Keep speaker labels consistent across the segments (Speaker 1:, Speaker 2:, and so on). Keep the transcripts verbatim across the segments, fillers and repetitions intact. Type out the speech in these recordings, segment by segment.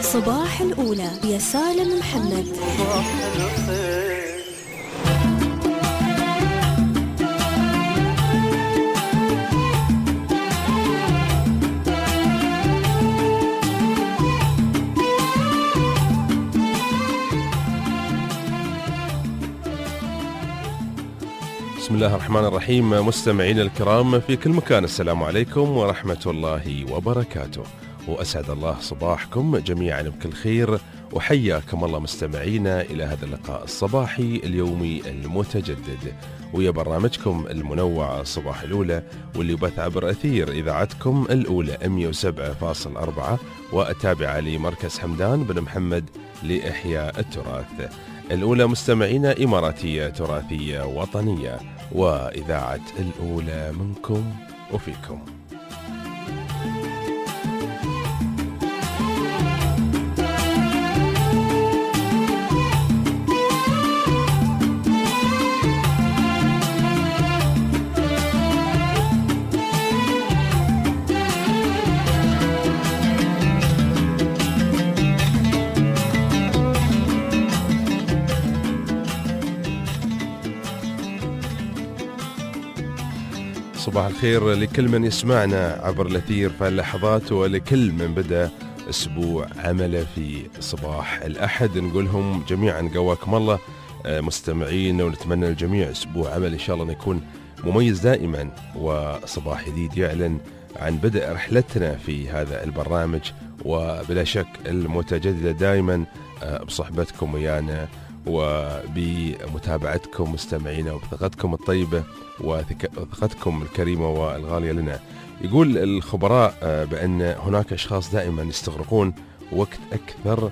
Speaker 1: صباح الأولى يا سالم محمد.
Speaker 2: بسم الله الرحمن الرحيم. مستمعين الكرام في كل مكان، السلام عليكم ورحمة الله وبركاته، وأسعد الله صباحكم جميعا بكل خير، وحياكم الله مستمعينا إلى هذا اللقاء الصباحي اليومي المتجدد، ويا برنامجكم المنوع صباح الأولى، واللي يبث عبر أثير إذاعتكم الأولى مئة وسبعة فاصلة أربعة، وأتابع لمركز حمدان بن محمد لإحياء التراث. الأولى مستمعينا إماراتية تراثية وطنية، وإذاعة الأولى منكم وفيكم. صباح الخير لكل من يسمعنا عبر الأثير في اللحظات، ولكل من بدأ أسبوع عمله في صباح الأحد. نقولهم جميعا قواكم الله مستمعين، ونتمنى الجميع أسبوع عمل إن شاء الله يكون مميز دائما، وصباح جديد يعلن عن بدء رحلتنا في هذا البرنامج، وبلا شك المتجددة دائما بصحبتكم ويانا، وبمتابعتكم مستمعينا، وبثقتكم الطيبة وثقتكم الكريمة والغالية لنا. يقول الخبراء بأن هناك أشخاص دائما يستغرقون وقت أكثر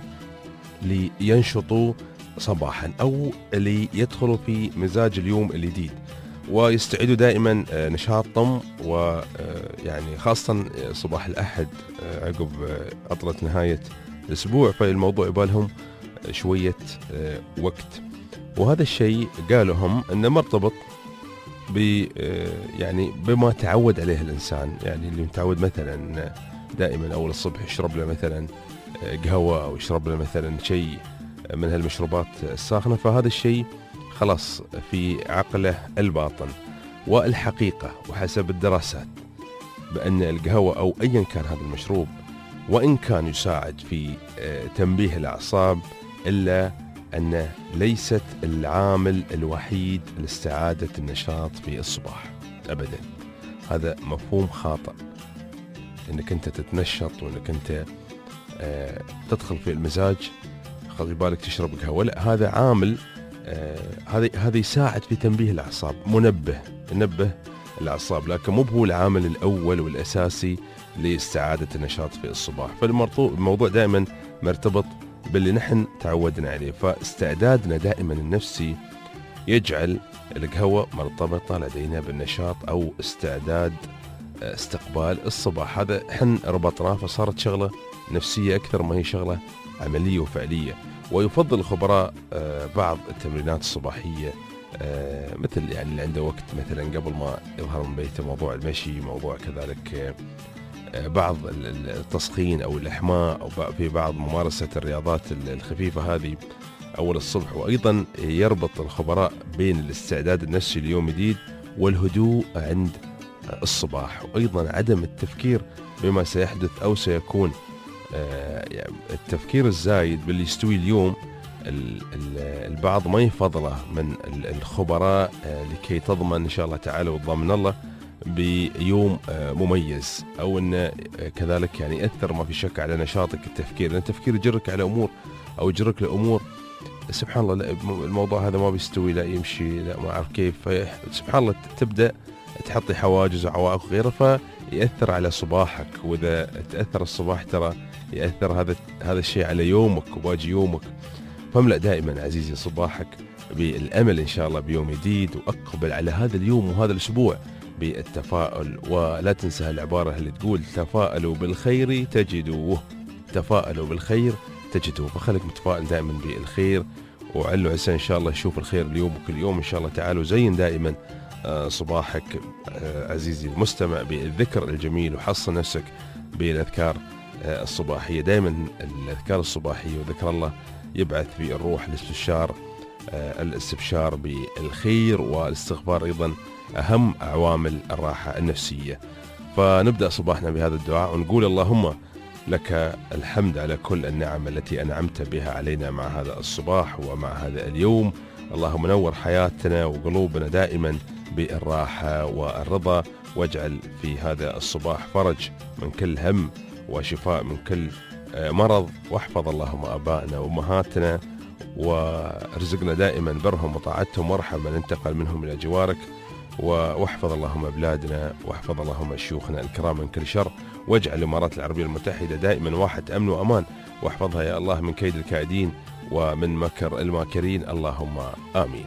Speaker 2: لينشطوا صباحا، أو ليدخلوا في مزاج اليوم الجديد، ويستعيدوا دائما نشاطهم، ويعني خاصة صباح الأحد عقب عطلة نهاية الأسبوع، فالموضوع يبالهم شوية وقت. وهذا الشيء قالوا هم أنه مرتبط ب يعني بما تعود عليه الإنسان، يعني اللي متعود مثلا دائما أول الصبح يشرب له مثلا قهوة، أو يشرب له مثلا شيء من هالمشروبات الساخنة، فهذا الشيء خلاص في عقله الباطن. والحقيقة وحسب الدراسات بأن القهوة أو أيا كان هذا المشروب، وإن كان يساعد في تنبيه الأعصاب، إلا أن ليست العامل الوحيد لاستعادة النشاط في الصباح أبدا. هذا مفهوم خاطئ، أنك أنت تتنشط وأنك أنت آه تدخل في المزاج خلي بالك تشرب قهوة، لا، هذا عامل، هذا آه هذا يساعد في تنبيه الأعصاب، منبه ينبه الأعصاب، لكن مو هو العامل الأول والأساسي لاستعادة النشاط في الصباح. فالموضوع دائما مرتبط باللي نحن تعودنا عليه، فاستعدادنا دائما النفسي يجعل القهوة مرتبطة لدينا بالنشاط أو استعداد استقبال الصباح. هذا حن ربطناه، فصارت شغلة نفسية أكثر ما هي شغلة عملية وفعلية. ويفضل الخبراء بعض التمرينات الصباحية، مثل يعني اللي عنده وقت مثلا قبل ما يظهر من بيته، موضوع المشي، موضوع كذلك بعض التسخين أو الإحماء، أو في بعض ممارسة الرياضات الخفيفة هذه أول الصبح. وأيضا يربط الخبراء بين الاستعداد النفسي ليوم جديد والهدوء عند الصباح، وأيضا عدم التفكير بما سيحدث أو سيكون. التفكير الزايد باللي يستوي اليوم البعض ما يفضله من الخبراء لكي تضمن إن شاء الله تعالى وضامن الله بيوم مميز، أو أن كذلك يعني يأثر ما في شك على نشاطك التفكير، لأن التفكير يجرك على أمور أو يجرك لأمور سبحان الله، لا الموضوع هذا ما بيستوي، لا يمشي، لا ما أعرف كيف، سبحان الله تبدأ تحطي حواجز وعوائق وغيره، فيأثر على صباحك. وإذا تأثر الصباح ترى يأثر هذا هذا الشيء على يومك وباقي يومك. فاملأ دائما عزيزي صباحك بالأمل إن شاء الله بيوم جديد، وأقبل على هذا اليوم وهذا الأسبوع بالتفاؤل. ولا تنسى العبارة اللي تقول تفاءلوا بالخير تجدوه، تفاءلوا بالخير تجدوه، فخلك متفائل دائما بالخير، وعلو عسى إن شاء الله يشوف الخير اليوم وكل يوم إن شاء الله تعالى. وزين دائما صباحك عزيزي المستمع بالذكر الجميل، وحصن نفسك بالأذكار الصباحية. دائما الأذكار الصباحية وذكر الله يبعث في الروح الاستبشار الاستبشار بالخير، والاستغفار أيضا أهم عوامل الراحة النفسية. فنبدأ صباحنا بهذا الدعاء ونقول: اللهم لك الحمد على كل النعم التي أنعمت بها علينا مع هذا الصباح ومع هذا اليوم. اللهم نور حياتنا وقلوبنا دائما بالراحة والرضا، واجعل في هذا الصباح فرج من كل هم وشفاء من كل مرض، واحفظ اللهم آبائنا وأمهاتنا وارزقنا دائما برهم وطاعتهم، وارحم من انتقل منهم إلى جوارك، واحفظ اللهم بلادنا، واحفظ اللهم شيوخنا الكرام من كل شر، واجعل الإمارات العربية المتحدة دائما واحد أمن وأمان، واحفظها يا الله من كيد الكائدين ومن مكر الماكرين، اللهم آمين.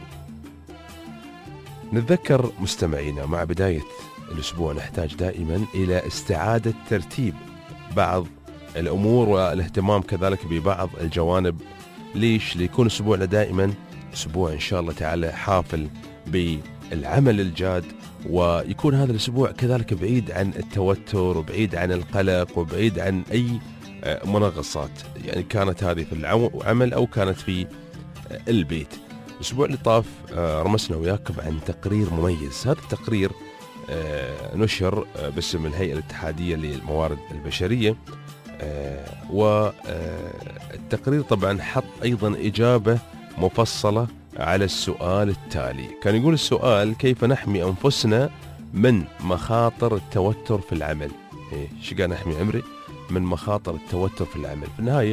Speaker 2: نتذكر مستمعينا مع بداية الأسبوع نحتاج دائما إلى استعادة ترتيب بعض الأمور والاهتمام كذلك ببعض الجوانب. ليش؟ ليكون أسبوعنا دائما أسبوع إن شاء الله تعالى حافل بالعمل الجاد، ويكون هذا الأسبوع كذلك بعيد عن التوتر وبعيد عن القلق وبعيد عن أي منغصات، يعني كانت هذه في العمل أو كانت في البيت. الأسبوع اللي طاف رمسنا وياكم عن تقرير مميز. هذا التقرير نشر باسم الهيئة الاتحادية للموارد البشرية، والتقرير طبعا حط أيضا إجابة مفصلة على السؤال التالي. كان يقول السؤال: كيف نحمي أنفسنا من مخاطر التوتر في العمل؟ إيش قاعد نحمي عمري من مخاطر التوتر في العمل؟ في النهاية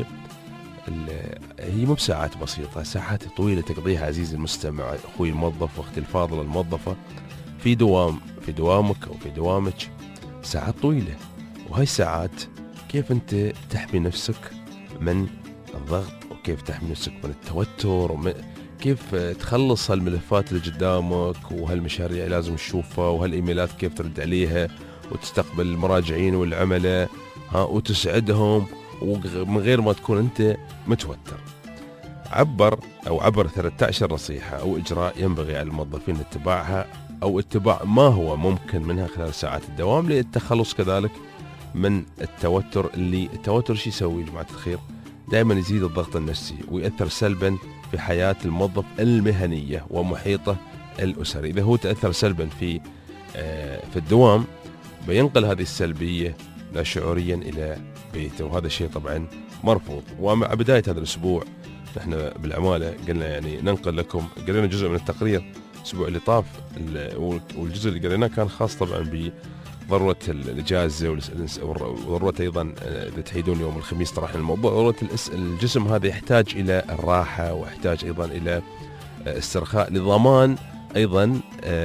Speaker 2: هي مو بساعات بسيطة، ساعات طويلة تقضيها عزيزي المستمع، أخوي الموظف واختي الفاضلة الموظفة، في دوام في دوامك أو في دوامك، ساعات طويلة. وهاي الساعات كيف أنت تحمي نفسك من الضغط، وكيف تحمي نفسك من التوتر، ومن كيف تخلص هالملفات اللي قدامك وهالمشاريع لازم تشوفها، وهالإيميلات كيف ترد عليها وتستقبل المراجعين والعملاء ها وتسعدهم ومن غير ما تكون أنت متوتر. عبر أو عبر ثلاثة عشر نصيحة أو إجراء ينبغي على الموظفين اتباعها أو اتباع ما هو ممكن منها خلال ساعات الدوام للتخلص كذلك من التوتر. اللي التوتر شي يسوي جماعة الخير؟ دائما يزيد الضغط النفسي ويأثر سلبا في حياة الموظف المهنية ومحيطه الأسري. إذا هو تأثر سلبا في في الدوام بينقل هذه السلبية لا شعوريا إلى بيته، وهذا الشيء طبعا مرفوض. ومع بداية هذا الأسبوع نحن بالعمالة قلنا يعني ننقل لكم، قرينا جزء من التقرير الأسبوع اللي طاف، والجزء اللي قريناه كان خاص طبعا بضرورة الإجازة وضرورة أيضا إذا تحيدون يوم الخميس طرحنا الموضوع، ضرورة الجسم هذا يحتاج إلى الراحة ويحتاج أيضا إلى استرخاء لضمان أيضا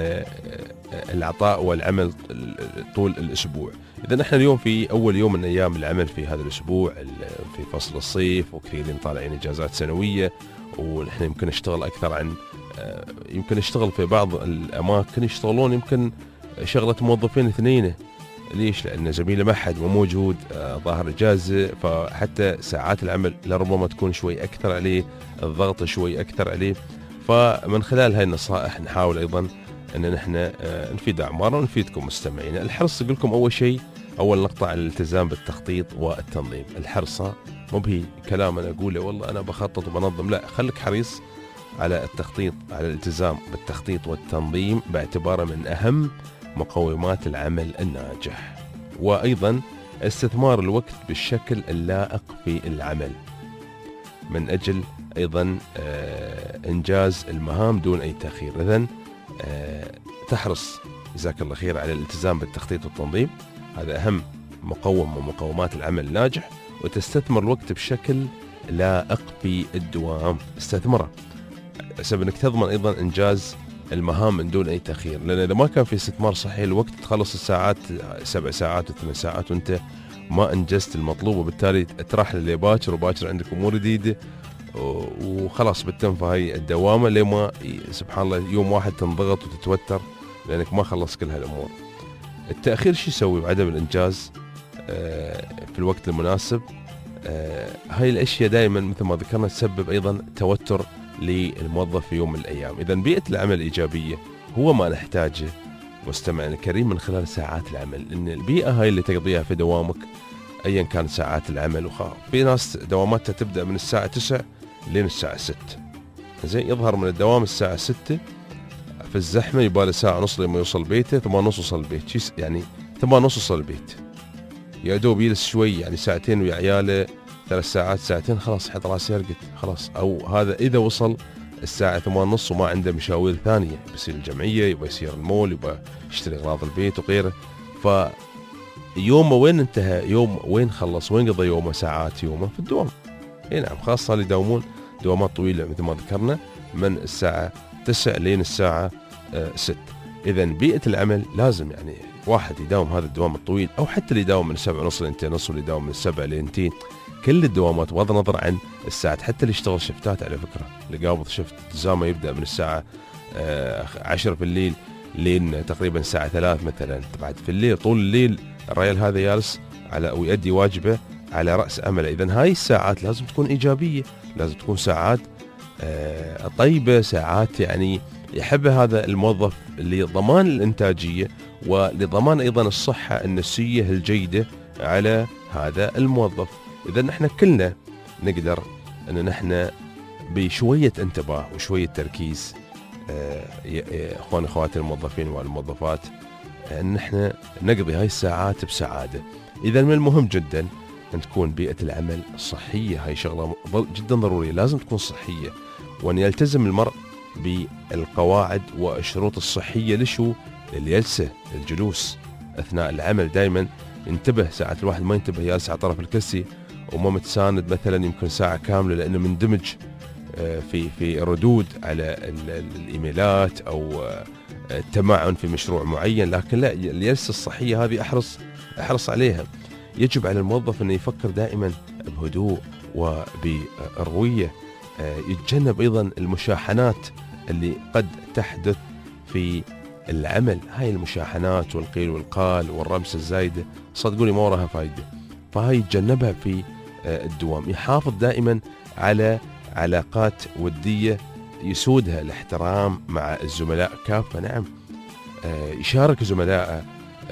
Speaker 2: العطاء والعمل طول الأسبوع. إذا نحن اليوم في أول يوم من أيام العمل في هذا الأسبوع في فصل الصيف، وكثيرين طالعين إجازات سنوية، ونحن يمكن نشتغل أكثر عن يمكن نشتغل في بعض الأماكن يشتغلون يمكن شغلة موظفين اثنين. ليش؟ لأن زميله ما حد مو موجود، ظاهر إجازة، فحتى ساعات العمل لربما تكون شوي أكثر عليه، الضغط شوي أكثر عليه. فمن خلال هاي النصائح نحاول أيضا أن نحن نفيد أعمارنا ونفيدكم مستمعين. الحرص أقول لكم أول شيء، أول نقطة على الالتزام بالتخطيط والتنظيم. الحرصة مو بهي كلام أنا أقوله والله أنا بخطط وبنظم، لا، خليك حريص على التخطيط، على الالتزام بالتخطيط والتنظيم باعتباره من أهم مقومات العمل الناجح. وأيضا استثمار الوقت بالشكل اللائق في العمل من أجل أيضا إنجاز المهام دون أي تأخير. إذن تحرص جزاك الله خير على الالتزام بالتخطيط والتنظيم، هذا أهم مقوم من مقومات العمل الناجح. وتستثمر الوقت بشكل لائق في الدوام، استثمره حسب أنك تضمن أيضا إنجاز المهام من دون أي تأخير. لأن إذا ما كان في استثمار صحيح الوقت تخلص الساعات سبع ساعات وثمان ساعات وأنت ما أنجزت المطلوب، وبالتالي ترحل اللي باكر وباكر عندك أمور جديدة وخلاص بتنفى هاي الدوامة لما سبحان الله يوم واحد تنضغط وتتوتر لأنك ما خلص كل هالأمور. التأخير شو يسوي بعدم الإنجاز في الوقت المناسب؟ هاي الأشياء دائما مثل ما ذكرنا تسبب أيضا توتر للموظف في يوم من الأيام. إذا بيئة العمل الإيجابية هو ما نحتاجه مستمعنا الكريم من خلال ساعات العمل، إن البيئة هاي اللي تقضيها في دوامك أيا كانت ساعات العمل. وخا في ناس دواماتها تبدأ من الساعة تسعة لين الساعة ستة، زين يظهر من الدوام الساعة ستة في الزحمة يباله ساعة ونص لما يوصل بيته، ثمان ونص وصل البيت، يعني ثمان ونص وصل البيت، يا دوب يجلس شوي يعني ساعتين ويا عياله، ثلاث ساعات ساعتين خلاص حط راسه يرقد خلاص. أو هذا إذا وصل الساعة ثمان ونص وما عنده مشاوير ثانية، بيصير الجمعية، يبغى يصير المول، يبغى يشتري أغراض البيت وغيره. فيومه وين انتهى؟ يوم وين خلص؟ وين قضى يومه؟ ساعات يومه في الدوام. اي نعم، خاصة اللي يداومون دوامات طويلة مثل ما ذكرنا من الساعة تسعة لين الساعة ستة. إذا بيئة العمل لازم يعني واحد يداوم هذا الدوام الطويل، أو حتى اللي يداوم من السبع ونص لين نص، واللي يداوم من السبع لين تين، كل الدوامات بغض النظر عن الساعات. حتى اللي يشتغل شفتات على فكرة، اللي قابض شفت التزامه يبدأ من الساعة عشرة في الليل لين تقريبا الساعة ثلاث مثلا، بعد في الليل طول الليل الرجال هذا جالس على ويؤدي واجبه على رأس عمله. إذا هاي الساعات لازم تكون إيجابية، لازم تكون ساعات طيبة، ساعات يعني يحبها هذا الموظف لضمان الإنتاجية ولضمان أيضا الصحة النفسية الجيدة على هذا الموظف. إذا نحن كلنا نقدر أن نحن بشوية انتباه وشوية تركيز أخوان أخواتي الموظفين والموظفات أن نحن نقضي هاي الساعات بسعادة. إذا من المهم جدا أن تكون بيئة العمل صحية، هاي شغلة جدا ضرورية، لازم تكون صحية، وأن يلتزم المرء بالقواعد والشروط الصحية لشو؟ للجلسة، الجلوس أثناء العمل. دائما ينتبه، ساعة الواحد ما ينتبه جالس على طرف الكرسي وما متساند مثلا يمكن ساعة كاملة لأنه مندمج في في ردود على الإيميلات أو التمعن في مشروع معين. لكن لا، الجلسة الصحية هذه أحرص أحرص عليها. يجب على الموظف أنه يفكر دائما بهدوء وبروية، يتجنب أيضا المشاحنات اللي قد تحدث في العمل. هاي المشاحنات والقيل والقال والرمسة الزايدة صدقوني ما وراها فايدة، فهاي يتجنبها في الدوام. يحافظ دائما على علاقات ودية يسودها الاحترام مع الزملاء كافة. نعم، يشارك زملائه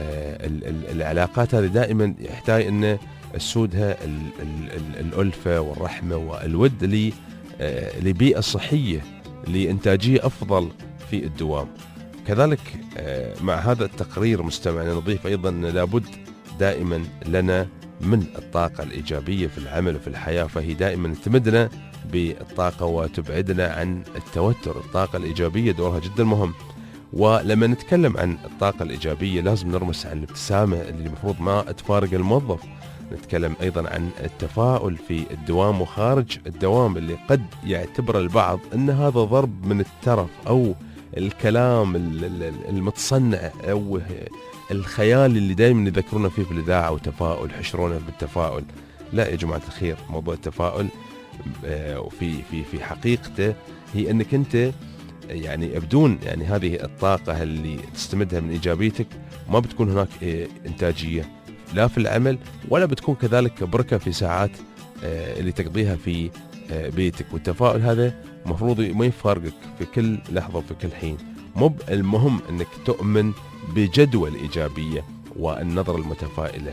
Speaker 2: العلاقات هذه دائما يحتاج أن يسودها الألفة والرحمة والود لبيئة صحية لإنتاجية أفضل في الدوام. كذلك مع هذا التقرير مستمعنا نضيف أيضا لابد دائما لنا من الطاقة الإيجابية في العمل وفي الحياة، فهي دائما تمدنا بالطاقة وتبعدنا عن التوتر. الطاقة الإيجابية دورها جدا مهم، ولما نتكلم عن الطاقة الإيجابية لازم نرمس عن الابتسامة اللي المفروض ما تفارق الموظف. نتكلم أيضا عن التفاؤل في الدوام وخارج الدوام اللي قد يعتبر البعض أن هذا ضرب من الترف أو الكلام المتصنع أو الخيال اللي دائما يذكرنا فيه في الإذاعة، وتفاؤل حشرونا بالتفاؤل. لا يا جماعة الخير، موضوع التفاؤل وفي في في حقيقته هي أنك أنت يعني بدون يعني هذه الطاقة اللي تستمدها من إيجابيتك ما بتكون هناك إنتاجية لا في العمل، ولا بتكون كذلك بركة في ساعات اللي تقضيها في بيتك. والتفاؤل هذا مفروض ما يفارقك في كل لحظة وفي كل حين. مو المهم أنك تؤمن بجدوى الإيجابية والنظرة المتفائلة،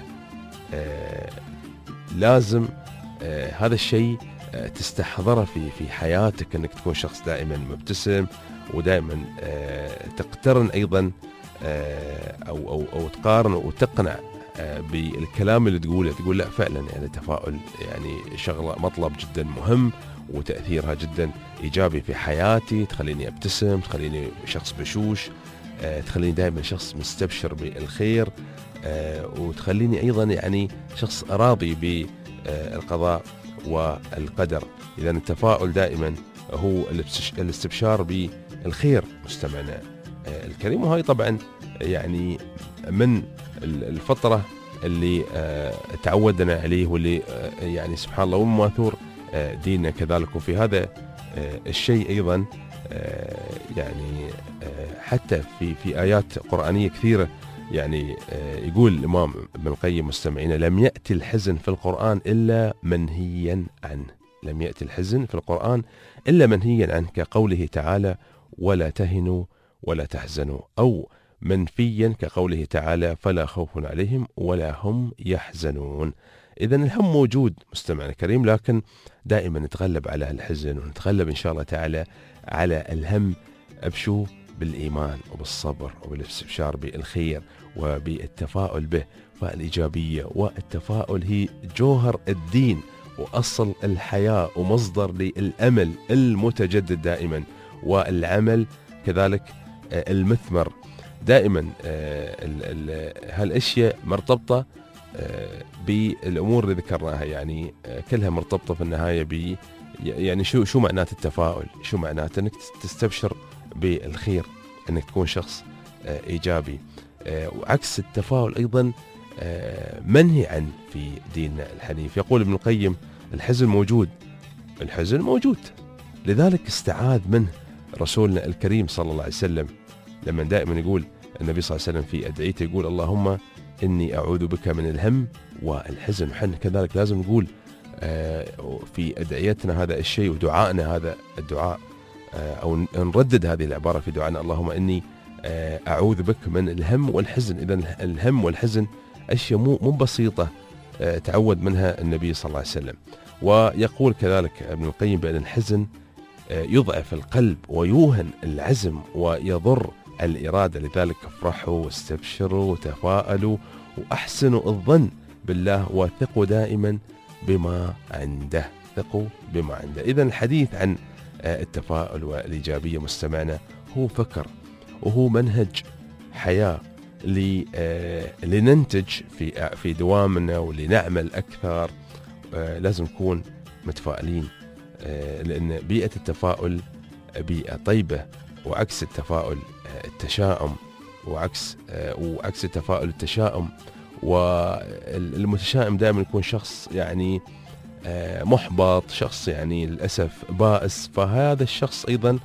Speaker 2: لازم هذا الشيء تستحضره في في حياتك، أنك تكون شخص دائما مبتسم، ودائما تقترن أيضا أو أو أو تقارن وتقنع بالكلام اللي تقوله، تقول لا فعلا يعني التفاؤل يعني شغلة مطلب جدا مهم، وتأثيرها جدا إيجابي في حياتي، تخليني أبتسم، تخليني شخص بشوش، تخليني دائما شخص مستبشر بالخير، وتخليني أيضا يعني شخص راضي بالقضاء والقدر. إذا التفاؤل دائما هو الاستبشار بالخير مستمعنا الكريم. وهي طبعا يعني من الفطرة اللي تعودنا عليه، واللي يعني سبحان الله وماثور ديننا كذلك. وفي هذا الشيء أيضا يعني حتى في في آيات قرآنية كثيرة يعني يقول الإمام ابن القيم مستمعين: لم يأتي الحزن في القرآن إلا منهيا عنه. لم يأتي الحزن في القرآن إلا منهيا عنه، كقوله تعالى: ولا تهنوا ولا تحزنوا، أو منفيا كقوله تعالى: فلا خوف عليهم ولا هم يحزنون. إذا الهم موجود مستمعنا الكريم، لكن دائما نتغلب على الحزن، ونتغلب إن شاء الله تعالى على الهم بشو؟ بالإيمان وبالصبر وبالاستبشار بالخير وبالتفاؤل به. فالإيجابية والتفاؤل هي جوهر الدين وأصل الحياة ومصدر للأمل المتجدد دائما، والعمل كذلك المثمر. دائما هالأشياء مرتبطة بالأمور اللي ذكرناها، يعني كلها مرتبطة في النهاية ب يعني شو شو معنات التفاؤل؟ شو معنات انك تستبشر بالخير، انك تكون شخص ايجابي. وعكس التفاؤل ايضا منهي عنه في ديننا الحنيف. يقول ابن القيم: الحزن موجود، الحزن موجود، لذلك استعاذ منه رسولنا الكريم صلى الله عليه وسلم، لما دائما يقول النبي صلى الله عليه وسلم في أدعيته يقول: اللهم إني أعوذ بك من الهم والحزن. وحن كذلك لازم نقول في أدعيتنا هذا الشيء، ودعائنا هذا الدعاء، أو نردد هذه العبارة في دعائنا: اللهم إني أعوذ بك من الهم والحزن. إذن الهم والحزن أشياء مو مو بسيطة تعود منها النبي صلى الله عليه وسلم. ويقول كذلك ابن القيم بأن الحزن يضعف القلب ويوهن العزم ويضر الإرادة، لذلك افرحوا واستبشروا وتفاءلوا وأحسنوا الظن بالله وثقوا دائما بما عنده، ثقوا بما عنده. إذن الحديث عن التفاؤل والإيجابية مستمعنا هو فكر وهو منهج حياة لننتج في في دوامنا ولنعمل أكثر. لازم نكون متفائلين، لأن بيئة التفاؤل بيئة طيبة، وعكس التفاؤل التشاؤم، وعكس وعكس التفاؤل التشاؤم. والمتشائم دائما يكون شخص يعني محبط، شخص يعني للأسف بائس. فهذا الشخص أيضا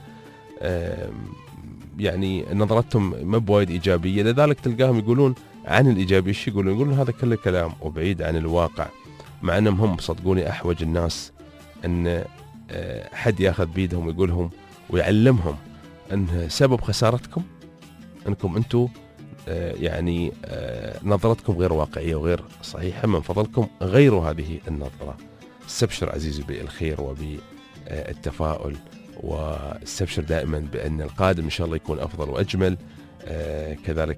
Speaker 2: يعني نظرتهم ما بوايد إيجابية، لذلك تلقاهم يقولون عن الإيجابية ايش يقولون؟ يقولون هذا كله كلام وبعيد عن الواقع، مع أنهم هم صدقوني أحوج الناس أن حد ياخذ بيدهم ويقولهم ويعلمهم أن سبب خسارتكم أنكم أنتم يعني نظرتكم غير واقعية وغير صحيحة، من فضلكم غيروا هذه النظرة. استبشر عزيزي بالخير وبالتفاؤل، واستبشر دائما بأن القادم إن شاء الله يكون أفضل وأجمل. كذلك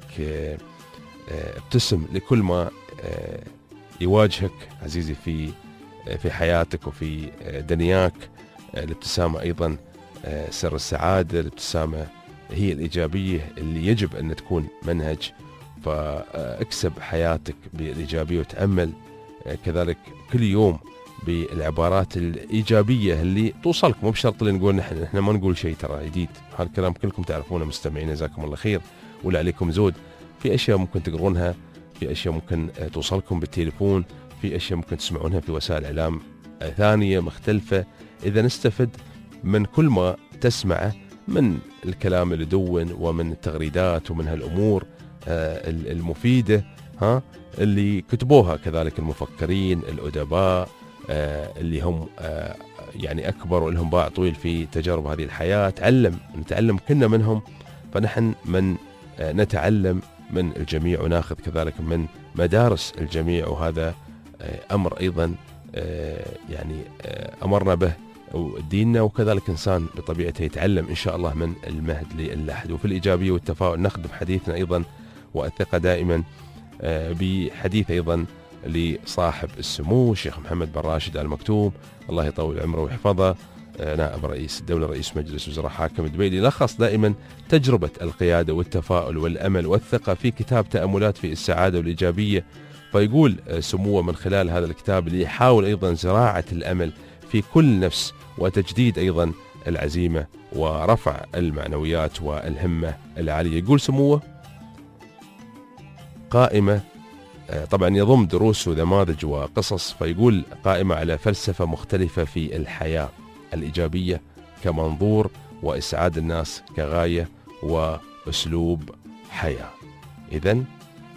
Speaker 2: ابتسم لكل ما يواجهك عزيزي في في حياتك وفي دنياك. الابتسامة أيضا سر السعادة، الابتسامة هي الإيجابية اللي يجب أن تكون منهج. فاكسب حياتك بالإيجابية وتأمل كذلك كل يوم بالعبارات الإيجابية اللي توصلك، مو بشرط اللي نقول نحن نحن ما نقول شيء ترى جديد، هذا الكلام كلكم تعرفونه مستمعين، جزاكم الله خير ولا عليكم زود. في أشياء ممكن تقرونها، في أشياء ممكن توصلكم بالتليفون، في أشياء ممكن تسمعونها في وسائل إعلام ثانية مختلفة. إذا نستفد من كل ما تسمعه من الكلام اللي دون ومن التغريدات ومن هالأمور المفيدة ها اللي كتبوها كذلك المفكرين الأدباء اللي هم يعني أكبر ولهم باع طويل في تجارب هذه الحياة. تعلم نتعلم كنا منهم، فنحن من نتعلم من الجميع وناخذ كذلك من مدارس الجميع، وهذا أمر أيضا يعني أمرنا به ديننا، وكذلك إنسان بطبيعته يتعلم إن شاء الله من المهد للحد. وفي الإيجابية والتفاؤل نخدم حديثنا أيضا والثقة دائما بحديث أيضا لصاحب السمو الشيخ محمد بن راشد آل مكتوم، الله يطول عمره ويحفظه، نائب رئيس الدولة رئيس مجلس وزراء حاكم دبي، لخص دائما تجربة القيادة والتفاؤل والأمل والثقة في كتاب تأملات في السعادة والإيجابية. فيقول سموه من خلال هذا الكتاب اللي يحاول أيضا زراعة الأمل في كل نفس، وتجديد أيضا العزيمة ورفع المعنويات والهمة العالية. يقول سموه قائمة طبعا يضم دروس ونماذج وقصص، فيقول قائمة على فلسفة مختلفة في الحياة، الإيجابية كمنظور، وإسعاد الناس كغاية، وأسلوب حياة. إذن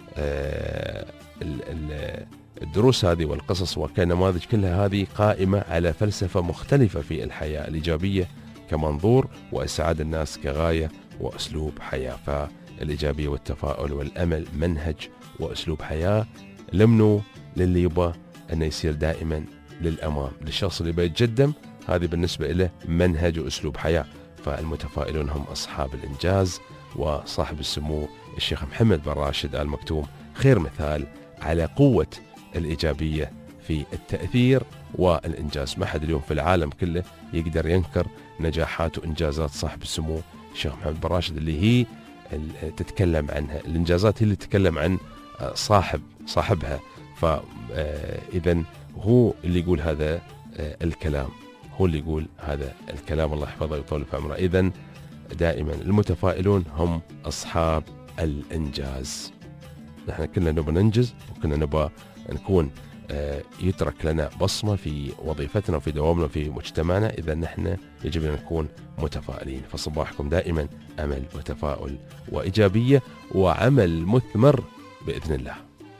Speaker 2: الدروس هذه والقصص وكنماذج كلها هذه قائمة على فلسفة مختلفة في الحياة، الإيجابية كمنظور، وإسعاد الناس كغاية، وأسلوب حياة. فالإيجابية والتفاؤل والأمل منهج وأسلوب حياة. لمنوا للي يبغى أنه يصير دائما للأمام. للشخص اللي بيتقدم هذه بالنسبة له منهج وأسلوب حياة. فالمتفائلون هم أصحاب الإنجاز، وصاحب السمو الشيخ محمد بن راشد آل مكتوم خير مثال على قوة الإيجابية في التأثير والإنجاز. ما حد اليوم في العالم كله يقدر ينكر نجاحات وإنجازات صاحب السمو الشيخ محمد بن راشد اللي هي تتكلم عنها. الإنجازات هي اللي تتكلم عن صاحب صاحبها. فإذا هو اللي يقول هذا الكلام، هو اللي يقول هذا الكلام، الله يحفظه ويطول في عمره. إذن دائما المتفائلون هم أصحاب الإنجاز. نحن كنا نبغى ننجز، وكنا نبغى نكون يترك لنا بصمة في وظيفتنا وفي دوامنا وفي مجتمعنا. إذا نحن يجب أن نكون متفائلين. فصباحكم دائما أمل وتفاؤل وإيجابية وعمل مثمر بإذن الله.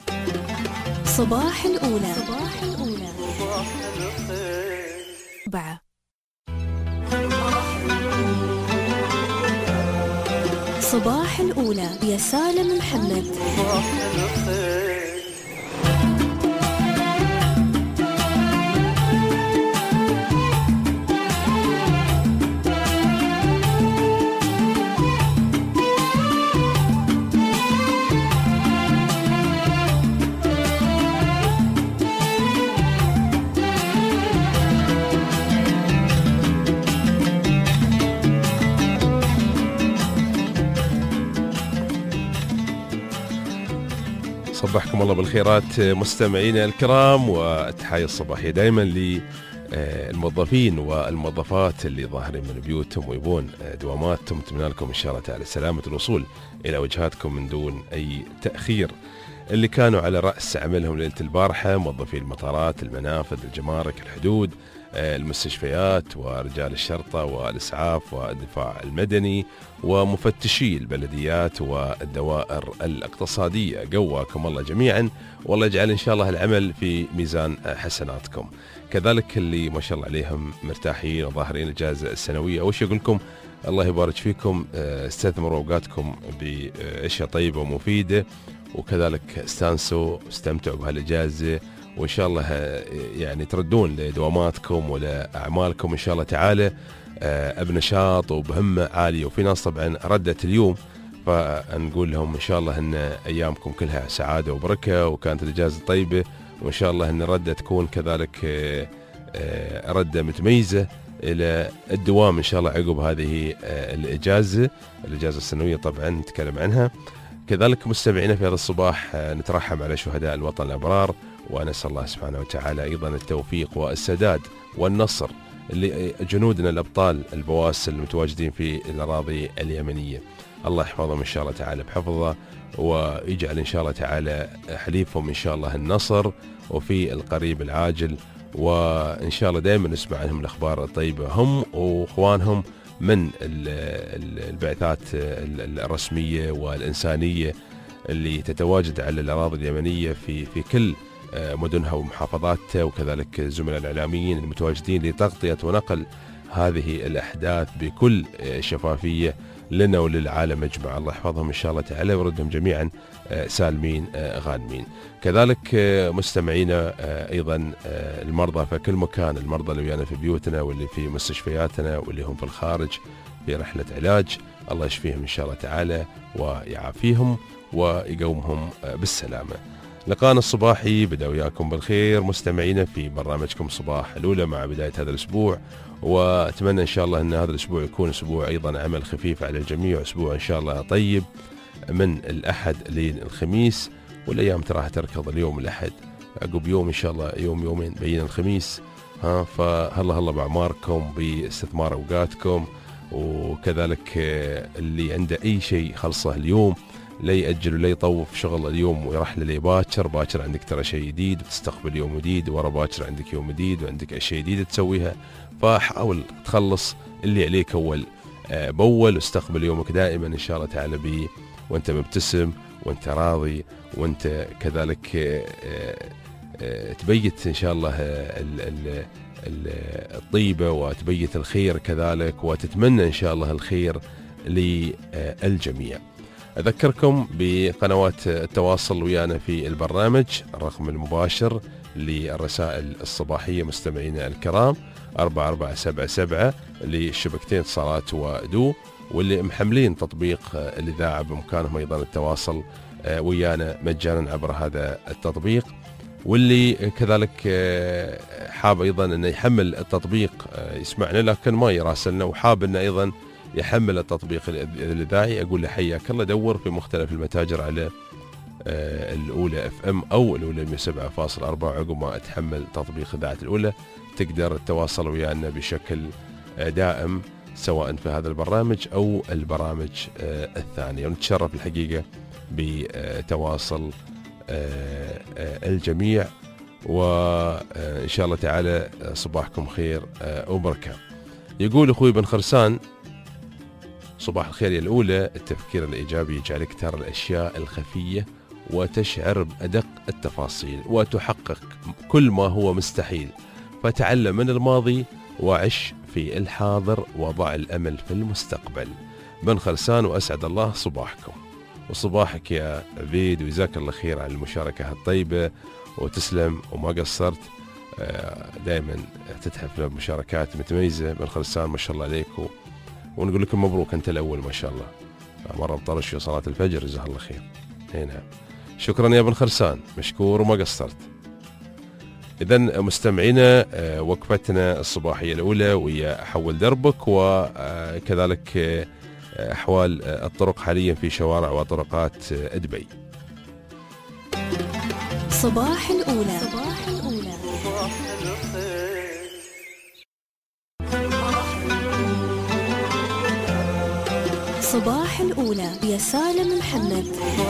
Speaker 1: صباح الأولى صباح الأولى أربعة. صباح الأولى يا سالم محمد.
Speaker 2: صبحكم الله بالخيرات مستمعينا الكرام، والتحية الصباحية دائما للموظفين والموظفات اللي ظاهرين من بيوتهم ويبون دواماتهم. نتمنى لكم إن شاء الله تعالى سلامة الوصول إلى وجهاتكم من دون أي تأخير. اللي كانوا على رأس عملهم ليلة البارحة موظفي المطارات، المنافذ، الجمارك، الحدود، المستشفيات، ورجال الشرطة والإسعاف والدفاع المدني ومفتشي البلديات والدوائر الاقتصادية، قواكم الله جميعا، والله يجعل إن شاء الله العمل في ميزان حسناتكم. كذلك اللي ما شاء الله عليهم مرتاحين وظاهرين الجائزة السنوية، وش أقول لكم الله يبارك فيكم، استثمروا أوقاتكم بأشياء طيبة ومفيدة، وكذلك استانسوا واستمتعوا بهالإجازة، وإن شاء الله يعني تردون لدواماتكم ولأعمالكم إن شاء الله تعالى بنشاط وبهمة عالية. وفي ناس طبعا ردت اليوم، فنقول لهم إن شاء الله أن أيامكم كلها سعادة وبركة، وكانت الإجازة طيبة، وإن شاء الله أن ردة تكون كذلك ردة متميزة إلى الدوام إن شاء الله عقب هذه الإجازة الإجازة السنوية طبعا نتكلم عنها. كذلك مستمعينا في هذا الصباح نترحم على شهداء الوطن الأبرار، ونسأل الله سبحانه وتعالى أيضا التوفيق والسداد والنصر لجنودنا الأبطال البواسل المتواجدين في الأراضي اليمنية. الله يحفظهم إن شاء الله تعالى بحفظه، ويجعل إن شاء الله تعالى حليفهم إن شاء الله النصر وفي القريب العاجل، وإن شاء الله دائما نسمع عنهم الأخبار الطيبة هم وإخوانهم من البعثات الرسمية والإنسانية اللي تتواجد على الأراضي اليمنية في في كل مدنها ومحافظاتها، وكذلك زملاء الإعلاميين المتواجدين لتغطية ونقل هذه الأحداث بكل شفافية لنا وللعالم أجمع. الله يحفظهم إن شاء الله تعالى ويردهم جميعا سالمين غانمين. كذلك مستمعينا أيضا المرضى في كل مكان، المرضى اللي ويانا في بيوتنا واللي في مستشفياتنا واللي هم في الخارج في رحلة علاج، الله يشفيهم إن شاء الله تعالى ويعافيهم ويقومهم بالسلامة. لقانا الصباحي بدأ وياكم بالخير مستمعينا في برنامجكم صباح الأولى مع بداية هذا الأسبوع، وأتمنى إن شاء الله أن هذا الأسبوع يكون أسبوع أيضا عمل خفيف على الجميع، أسبوع إن شاء الله طيب من الأحد للخميس، والأيام تراها تركض اليوم الأحد عقب يوم إن شاء الله يوم يومين بين الخميس. ها فهلا هلا بأعماركم باستثمار أوقاتكم، وكذلك اللي عنده أي شيء خلصه اليوم لا يأجل ولا يطوف شغل اليوم ويرحل لي باكر. باكر عندك ترى شيء جديد وتستقبل يوم جديد، ورا باكر عندك يوم جديد وعندك أشياء جديدة تسويها، فحاول تخلص اللي عليك أول بأول واستقبل يومك دائما إن شاء الله تعالى بي وانت مبتسم وانت راضي، وانت كذلك تبيت إن شاء الله الطيبة وتبيت الخير كذلك، وتتمنى إن شاء الله الخير للجميع. أذكركم بقنوات التواصل ويانا في البرنامج. الرقم المباشر للرسائل الصباحية مستمعينا الكرام أربعة أربعة سبعة سبعة لشبكتين اتصالات ودو، واللي محملين تطبيق الإذاعة بإمكانهم أيضا التواصل ويانا مجانا عبر هذا التطبيق. واللي كذلك حاب أيضا أنه يحمل التطبيق يسمعنا لكن ما يراسلنا وحاب أنه أيضا يحمل التطبيق الإذاعي، أقول له حياك الله، دور في مختلف المتاجر على الأولى اف ام أو الأولى مية وسبعة فاصلة أربعة. عقب ما تحمل تطبيق إذاعة الأولى تقدر تتواصل ويانا بشكل دائم سواء في هذا البرنامج أو البرامج الثانية. ونتشرف الحقيقة بتواصل الجميع، وإن شاء الله تعالى صباحكم خير وبركة. يقول أخوي بن خرسان: صباح الخير يا الأولى، التفكير الإيجابي يجعلك ترى الأشياء الخفية وتشعر بأدق التفاصيل وتحقق كل ما هو مستحيل، فتعلم من الماضي وعش في الحاضر وضع الأمل في المستقبل. بن خرسان، وأسعد الله صباحكم وصباحك يا عبيد، وجزاك الله خير على المشاركة الطيبة، وتسلم وما قصرت، دائما تتحف بمشاركات متميزة. بن خرسان ما شاء الله عليك، ونقول لكم مبروك، أنت الأول ما شاء الله، مرة بطرش في صلاة الفجر، جزاه الله خير. هنا شكرا يا بن خرسان، مشكور وما قصرت. إذن مستمعينا، وقفتنا الصباحية الأولى ويا حول دربك، وكذلك أحوال الطرق حاليا في شوارع وطرقات دبي.
Speaker 1: صباح الأولى. صباح الأولى. صباح الأولى يا سالم محمد.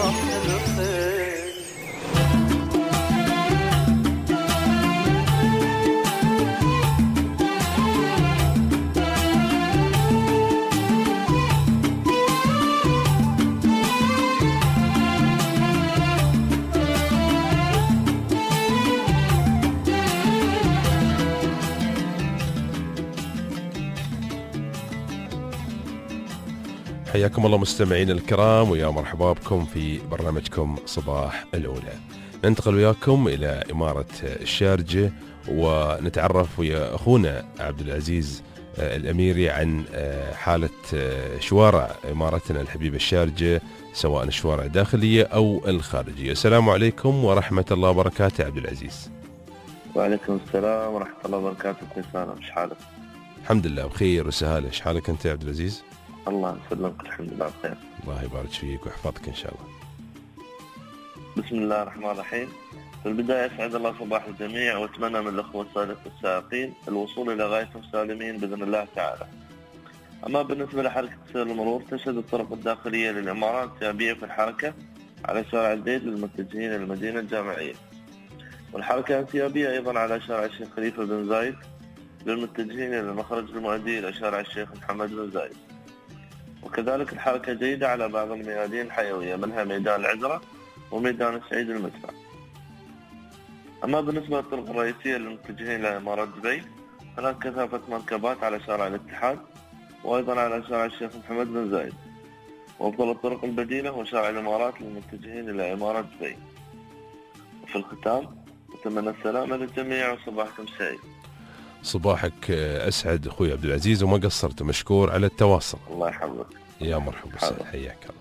Speaker 2: حياكم الله مستمعين الكرام، ويا مرحبا بكم في برنامجكم صباح الأولى. ننتقل وياكم إلى إمارة الشارجة ونتعرف ويا أخونا عبد العزيز الأميري عن حالة شوارع إمارتنا الحبيبة الشارجة، سواء الشوارع الداخلية أو الخارجية. السلام عليكم ورحمة الله وبركاته عبد العزيز.
Speaker 3: وعليكم السلام ورحمة الله وبركاته. كيف ايش حالك؟
Speaker 2: الحمد لله بخير وسهالة. ايش حالك أنت يا عبد العزيز؟
Speaker 3: الله يسلمك، الحمد لله بخير.
Speaker 2: الله يبارك فيك ويحفظك إن شاء الله.
Speaker 3: بسم الله الرحمن الرحيم. في البداية أسعد الله صباح الجميع، وأتمنى من الأخوة السادة السائقين الوصول إلى غايتهم سالمين بإذن الله تعالى. أما بالنسبة لحركة سير المرور، تشهد الطرق الداخلية للإمارات انسيابية في الحركة على شارع الزيد للمتجهين إلى المدينة الجامعية، والحركة انسيابية أيضا على شارع الشيخ خليفة بن زايد للمتجهين إلى المخرج المؤدي إلى شارع الشيخ محمد بن زايد. وكذلك الحركة جيدة على بعض الميادين الحيوية، منها ميدان العذرة وميدان السعيد المدفع. أما بالنسبة للطرق الرئيسية للمتجهين إلى إمارات دبي، هناك كثافة مركبات على شارع الاتحاد وأيضا على شارع الشيخ محمد بن زايد. وأفضل الطرق البديلة هو شارع الإمارات للمتجهين إلى إمارات دبي. وفي الختام أتمنى السلامة للجميع وصباحكم سعيد.
Speaker 2: صباحك أسعد أخوي عبد العزيز، وما قصرت، مشكور على التواصل.
Speaker 3: الله يحفظك.
Speaker 2: يا مرحبا، حياك الله.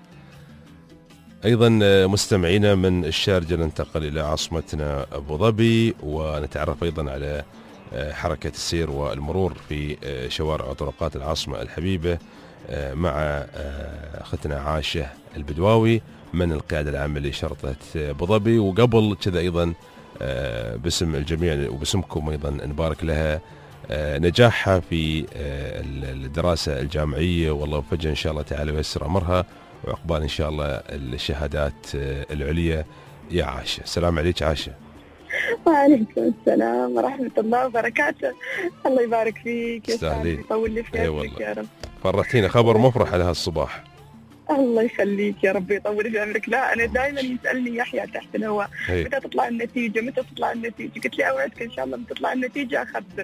Speaker 2: أيضا مستمعينا من الشارجة ننتقل إلى عاصمتنا أبو ظبي، ونتعرف أيضا على حركة السير والمرور في شوارع وطرقات العاصمة الحبيبة مع أختنا عاشة البدواوي من القيادة العامة لشرطة أبو ظبي. وقبل كذا أيضا باسم الجميع وباسمكم أيضا نبارك لها نجاحها في الدراسة الجامعية، والله يوفقها إن شاء الله تعالى ويسر أمرها، وعقبال إن شاء الله الشهادات العليا. يا عاشة، السلام عليك عاشة.
Speaker 4: وعليكم السلام ورحمة الله وبركاته. الله يبارك فيك،
Speaker 2: يطول
Speaker 4: لي في عمرك يا رب.
Speaker 2: فرحتينا، خبر مفرح على هالصباح.
Speaker 4: الله يخليك يا رب، يطول في عمرك. لا أنا دائما يسألني يحيى تحت الهواء متى تطلع النتيجة، متى تطلع النتيجة، قلت لي أوعدك إن شاء الله بتطلع النتيجة أخبرك.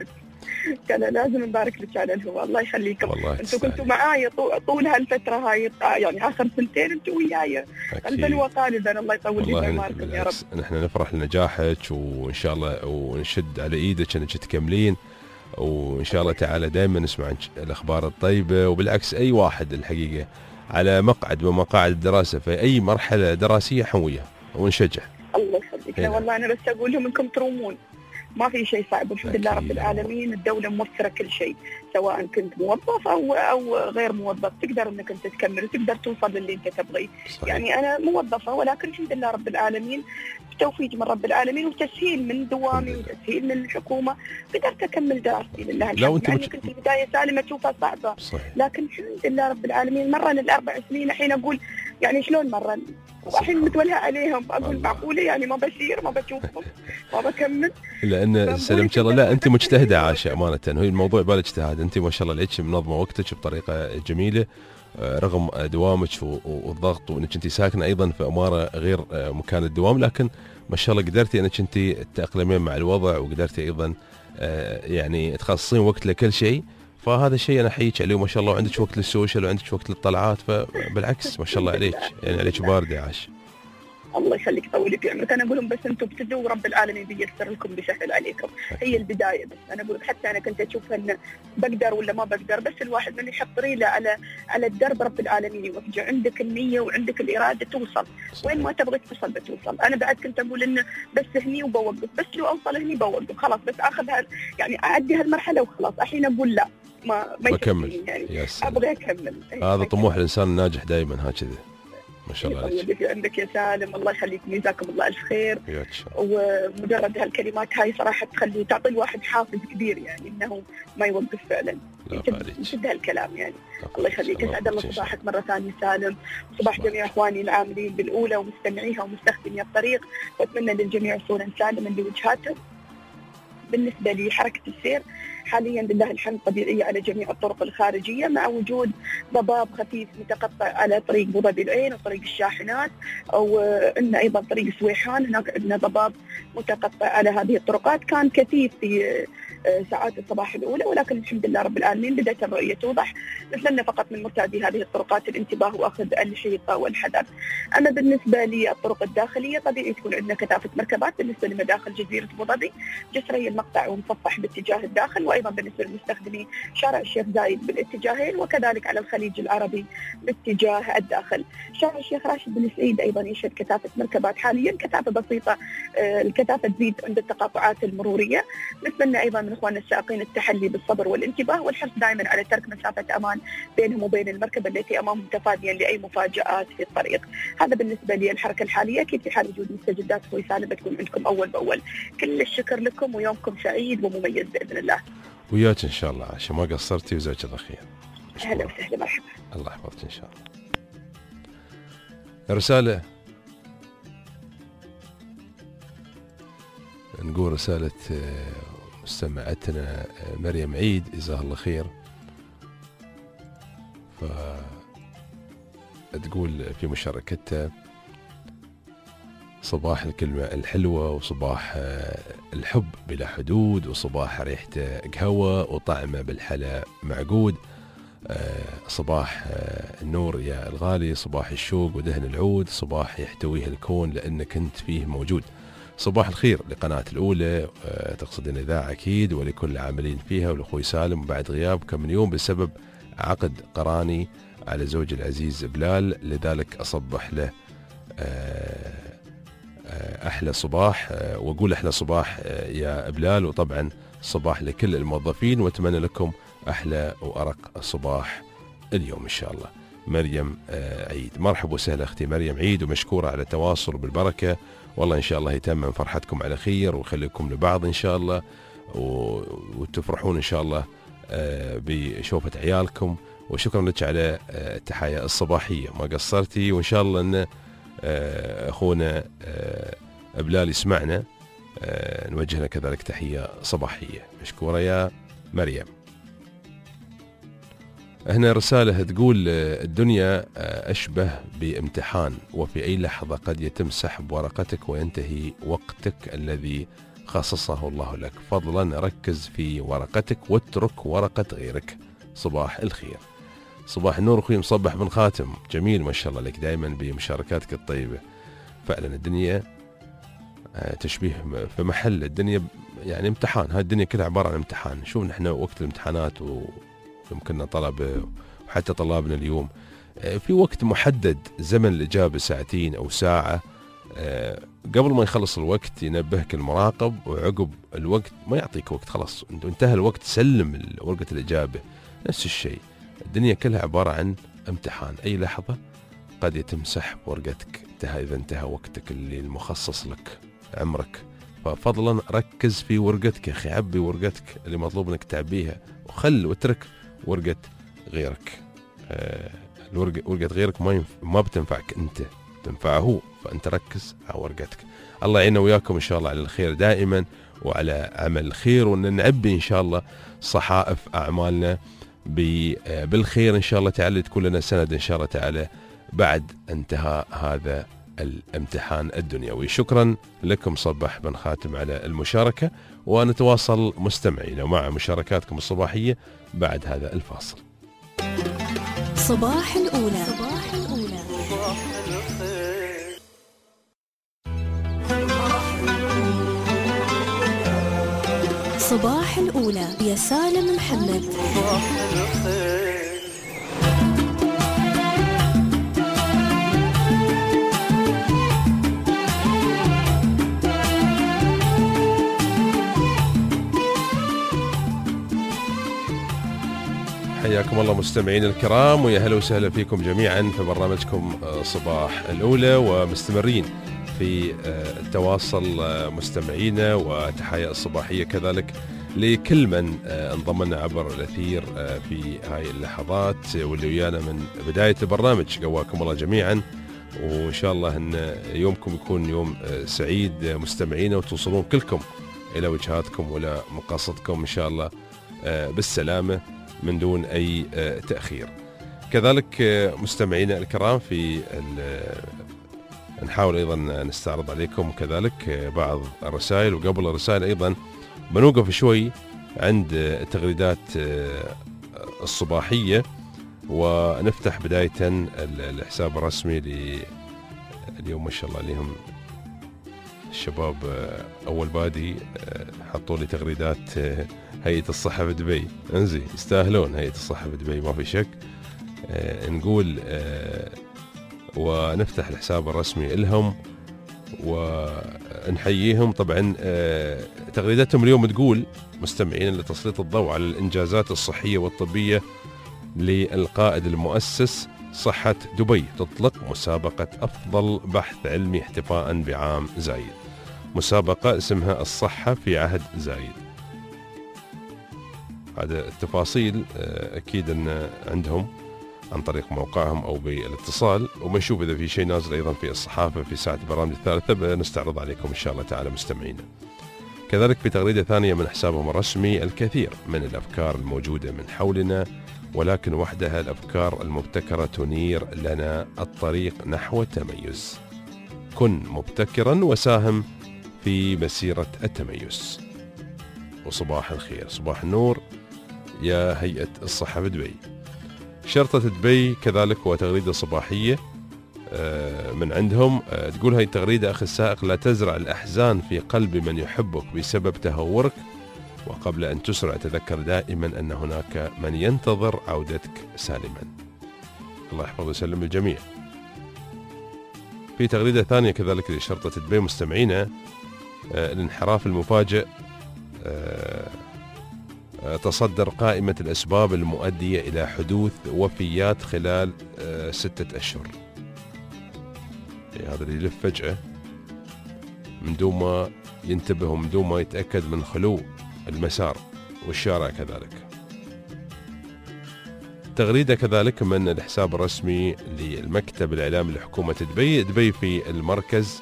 Speaker 4: كان لازم نبارك لك على الهواء. الله يخليكم.
Speaker 2: والله
Speaker 4: انتم كنتوا معايا طول هالفتره هاي، يعني اخر سنتين انتوا وياي قلبا وقالبا. الله يطول لي اعماركم يا رب.
Speaker 2: نحن نفرح لنجاحك، وان شاء الله ونشد على ايدك انك تكملين، وان شاء الله تعالى دائما نسمع الاخبار الطيبه. وبالعكس اي واحد الحقيقه على مقعد من مقاعد الدراسه في اي مرحله دراسيه حويه ونشجع.
Speaker 4: الله يخليك. والله انا بس اقول لهم انكم ترومون، ما في شيء صعب والحمد لله رب العالمين. الدولة موفرة كل شيء، سواء كنت موظف أو أو غير موظف، تقدر إنك أنت تكمل وتقدر توصل للي أنت تبغيه. يعني أنا موظفة ولكن الحمد لله رب العالمين بتوفيق من رب العالمين وتسهيل من دوامي وتسهيل من الحكومة قدرت أكمل دراستي لله الحمد.
Speaker 2: لو أنت
Speaker 4: يعني كنت البداية سالمة تشوفها صعبة صحيح. لكن الحمد لله رب العالمين مرة للأربع سنين. الحين أقول يعني شلون مرة والحين متولها عليهم، أقول معقولة يعني ما بشير ما بشوفهم ما بكمل.
Speaker 2: لأن سلمت الله لا أنت مجتهدة عاشة أمانة، هو الموضوع بالك اجتهاد. أنت ما شاء الله عليك منظمة وقتك بطريقة جميلة رغم دوامك والضغط، وأنك أنت ساكنة أيضا في أمارة غير مكان الدوام، لكن ما شاء الله قدرتي أنك أنت تتأقلمين مع الوضع، وقدرتي أيضا يعني تخصصين وقت لكل شيء. فهذا الشيء أنا أحييك عليه ما شاء الله. وعندك وقت للسوشيال وعندك وقت للطلعات، فبالعكس ما شاء الله عليك، يعني عليك باردة عاش.
Speaker 4: الله يخليك طولي في عمرك. انا اقول لهم بس انتم ابتدوا ورب العالمين بيسر لكم بيسهل عليكم. هي البدايه بس. انا اقول حتى انا كنت اشوف ان بقدر ولا ما بقدر، بس الواحد من يحط ريله على على الدرب رب العالمين يوفقه. عندك النيه وعندك الاراده توصل صحيح. وين ما تبغى توصل بتوصل. انا بعد كنت اقول انه بس هني وبوقف، بس لو اوصل هني بوقف خلاص، بس اخذ يعني اعدي هالمرحله وخلاص. الحين اقول لا ما ما
Speaker 2: بكمل
Speaker 4: يعني ابغى اكمل.
Speaker 2: هذا طموح الانسان الناجح دائما هكذا ما شاء الله عليك.
Speaker 4: اللي عندك يا سالم الله يخليكم جزاكم الله الف خير. ومجرد هالكلمات هاي صراحه تخلي تعطي الواحد حافز كبير، يعني انه ما يوقف فعلا يشد هالكلام يعني. الله يخليك. يسعد الله صباحك مره ثانيه سالم، صباح جميع اخواني العاملين بالاولى ومستمعيها ومستخدمي الطريق، واتمنى للجميع وصولا سالما لوجهاتهم. بالنسبه لي حركه السير حاليا لله الحمد طبيعيه على جميع الطرق الخارجيه، مع وجود ضباب خفيف متقطع على طريق ابو ظبي العين وطريق الشاحنات، او ان ايضا طريق سويحان هناك عندنا ضباب متقطع على هذه الطرقات. كان كثيف في ساعات الصباح الاولى، ولكن الحمد لله رب العالمين بدات الرؤيه توضح. نتمنى فقط من مرتادي هذه الطرقات الانتباه واخذ الحيطه والحذر. اما بالنسبه للطرق الداخليه طبيعي تكون عندنا كثافه مركبات بالنسبه لمداخل جزيره ابو ظبي، جسري المقطع ومصفح باتجاه الداخل، وايضا بالنسبه للمستخدمي شارع الشيخ زايد بالاتجاهين، وكذلك على الخليج العربي باتجاه الداخل. شارع الشيخ راشد بن سعيد ايضا يشهد كثافه مركبات حاليا، كثافه بسيطه، الكثافه تزيد عند التقاطعات المروريه. نتمنى ايضا من اخواننا السائقين التحلي بالصبر والانتباه والحرص دائما على ترك مسافه امان بينهم وبين المركبه التي امامهم تفاديا لاي مفاجات في الطريق. هذا بالنسبه لي الحركه الحاليه. اكيد في حال وجود مستجدات اخوي سالم بتكون عندكم اول باول. كل الشكر لكم ويومكم سعيد ومميز باذن الله.
Speaker 2: وياك ان شاء الله عشان ما قصرتي وجزاك الله خير.
Speaker 4: اهلا وسهلا مرحبا.
Speaker 2: الله يحفظك ان شاء الله. رساله نقول رساله مستمعتنا مريم عيد جزاها الله خير. ف تقول في مشاركتها صباح الكلمة الحلوة، وصباح الحب بلا حدود، وصباح ريحته قهوة وطعمه بالحلا معقود، صباح النور يا الغالي، صباح الشوق ودهن العود، صباح يحتويه الكون لأنك أنت فيه موجود. صباح الخير لقناة الأولى، تقصد الإذاعة أكيد، ولكل العاملين فيها، ولأخوي سالم بعد غياب كم من يوم بسبب عقد قراني على زوجي العزيز بلال، لذلك أصبح له أحلى صباح، وأقول أحلى صباح يا بلال، وطبعا صباح لكل الموظفين، وأتمنى لكم أحلى وأرق صباح اليوم إن شاء الله. مريم عيد. مرحبا وسهلا أختي مريم عيد، ومشكورة على التواصل وبالبركة، والله إن شاء الله يتمم فرحتكم على خير ويخليكم لبعض إن شاء الله، وتفرحون إن شاء الله بشوفة عيالكم. وشكرا لك على التحايا الصباحية، ما قصرتي، وإن شاء الله أن أخونا بلال يسمعنا، نوجه له كذلك تحية صباحية. مشكورة يا مريم. هنا رسالة تقول الدنيا أشبه بامتحان، وفي أي لحظة قد يتم سحب ورقتك وينتهي وقتك الذي خصصه الله لك، فضلا ركز في ورقتك واترك ورقة غيرك. صباح الخير. صباح النور أخوي مصبح بن خاتم، جميل ما شاء الله لك دائما بمشاركاتك الطيبة. فعلا الدنيا تشبيه في محل، الدنيا يعني امتحان، هاي الدنيا كلها عبارة عن امتحان. شوف نحن وقت الامتحانات ويمكننا طلبة وحتى طلابنا اليوم في وقت محدد، زمن الإجابة ساعتين أو ساعة، قبل ما يخلص الوقت ينبهك المراقب، وعقب الوقت ما يعطيك وقت، خلاص انتهى الوقت سلم ورقة الإجابة. نفس الشيء الدنيا كلها عبارة عن امتحان، أي لحظة قد يتم سحب ورقتك انتهى إذا انتهى وقتك اللي المخصص لك عمرك. ففضلا ركز في ورقتك يا أخي، عبي ورقتك اللي مطلوب انك تعبيها، وخل واترك ورقة غيرك. آه الورقة ورقة غيرك ما ينف... ما بتنفعك انت، تنفعه هو، فانت ركز على ورقتك. الله يعيننا وياكم ان شاء الله على الخير دائما وعلى عمل الخير، وان نعبي ان شاء الله صحائف اعمالنا بالخير ان شاء الله تعالى، تكون لنا سند ان شاء الله تعالى بعد انتهاء هذا الامتحان الدنيوي. شكرا لكم صباح بن خاتم على المشاركة، ونتواصل مستمعينا مع مشاركاتكم الصباحية بعد هذا الفاصل.
Speaker 1: صباح الأولى. صباح الأولى. صباح الأولى يا سالم محمد.
Speaker 2: حياكم الله مستمعين الكرام، ويا هلا وسهلا فيكم جميعا في برنامجكم صباح الأولى، ومستمرين في التواصل مستمعينا، وتحايا الصباحية كذلك لكل من انضم لنا عبر الأثير في هاي اللحظات واللي ويانا من بداية البرنامج. قواكم الله جميعا، وإن شاء الله أن يومكم يكون يوم سعيد مستمعينا، وتوصلون كلكم إلى وجهاتكم وإلى مقاصدكم إن شاء الله بالسلامة من دون أي تأخير. كذلك مستمعينا الكرام في نحاول أيضا نستعرض عليكم كذلك بعض الرسائل، وقبل الرسائل أيضا بنوقف شوي عند التغريدات الصباحية، ونفتح بداية الحساب الرسمي اليوم ما شاء الله عليهم الشباب أول بادي حطوا لي تغريدات هيئة الصحة في دبي. انزين يستاهلون هيئة الصحة في دبي ما في شك. آه نقول آه ونفتح الحساب الرسمي لهم ونحييهم. طبعا آه تغريداتهم اليوم تقول مستمعين لتسليط الضوء على الإنجازات الصحية والطبية للقائد المؤسس صحة دبي، تطلق مسابقة أفضل بحث علمي احتفاء بعام زايد. مسابقة اسمها الصحة في عهد زايد. هذا التفاصيل أكيد أن عندهم عن طريق موقعهم أو بالاتصال، وبنشوف إذا في شيء نازل أيضا في الصحافة في ساعة البرامج الثالثة بنستعرض عليكم إن شاء الله تعالى مستمعينا. كذلك في تغريدة ثانية من حسابهم الرسمي، الكثير من الأفكار الموجودة من حولنا، ولكن وحدها الأفكار المبتكرة تنير لنا الطريق نحو التميز. كن مبتكرا وساهم في مسيرة التميز. وصباح الخير، صباح النور يا هيئة الصحة بدبي. شرطة دبي كذلك وتغريدة صباحية من عندهم تقول هاي التغريدة: أخي السائق، لا تزرع الأحزان في قلب من يحبك بسبب تهورك، وقبل أن تسرع تذكر دائما أن هناك من ينتظر عودتك سالما. الله يحفظ ويسلم الجميع. في تغريدة ثانية كذلك لشرطة دبي مستمعينا، الانحراف المفاجئ تصدر قائمة الأسباب المؤدية إلى حدوث وفيات خلال ستة أشهر. هذا اللي يلف فجأة من دون ما ينتبه ومن دون ما يتأكد من خلو المسار والشارع. كذلك تغريدة كذلك من الحساب الرسمي للمكتب الإعلامي لحكومة دبي. دبي في المركز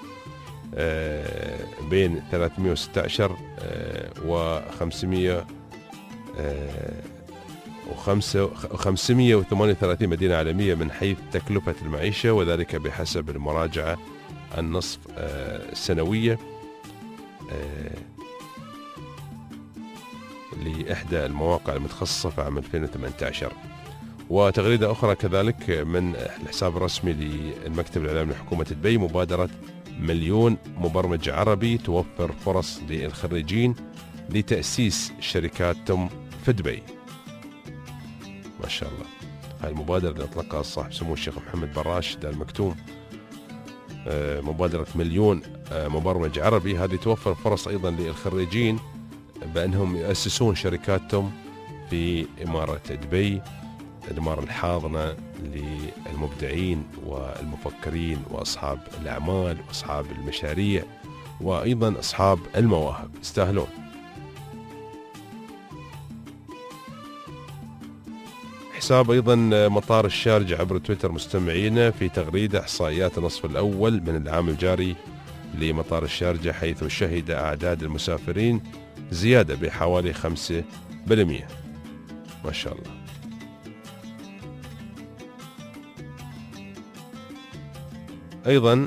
Speaker 2: بين ثلاثمئة وستة عشر وخمسمئة وخمسمئة وثمانية وثلاثين مدينة عالمية من حيث تكلفة المعيشة، وذلك بحسب المراجعة النصف السنوية لإحدى المواقع المتخصصة في عام ألفين وثمانية عشر. وتغريدة أخرى كذلك من الحساب الرسمي للمكتب الإعلامي لحكومة دبي: مبادرة مليون مبرمج عربي توفر فرص للخريجين لتأسيس شركاتهم في دبي. ما شاء الله، هاي المبادرة اللي أطلقها صاحب سمو الشيخ محمد بن راشد آل مكتوم، مبادرة مليون مبرمج عربي، هذه توفر فرص أيضا للخريجين بأنهم يأسسون شركاتهم في إمارة دبي، الإمارة الحاضنة للمبدعين والمفكرين وأصحاب الأعمال وأصحاب المشاريع وأيضا أصحاب المواهب، يستاهلون. حساب أيضا مطار الشارجة عبر تويتر مستمعينا في تغريدة: إحصائيات النصف الأول من العام الجاري لمطار الشارجة، حيث شهد أعداد المسافرين زيادة بحوالي خمسة بالمئة. ما شاء الله. أيضا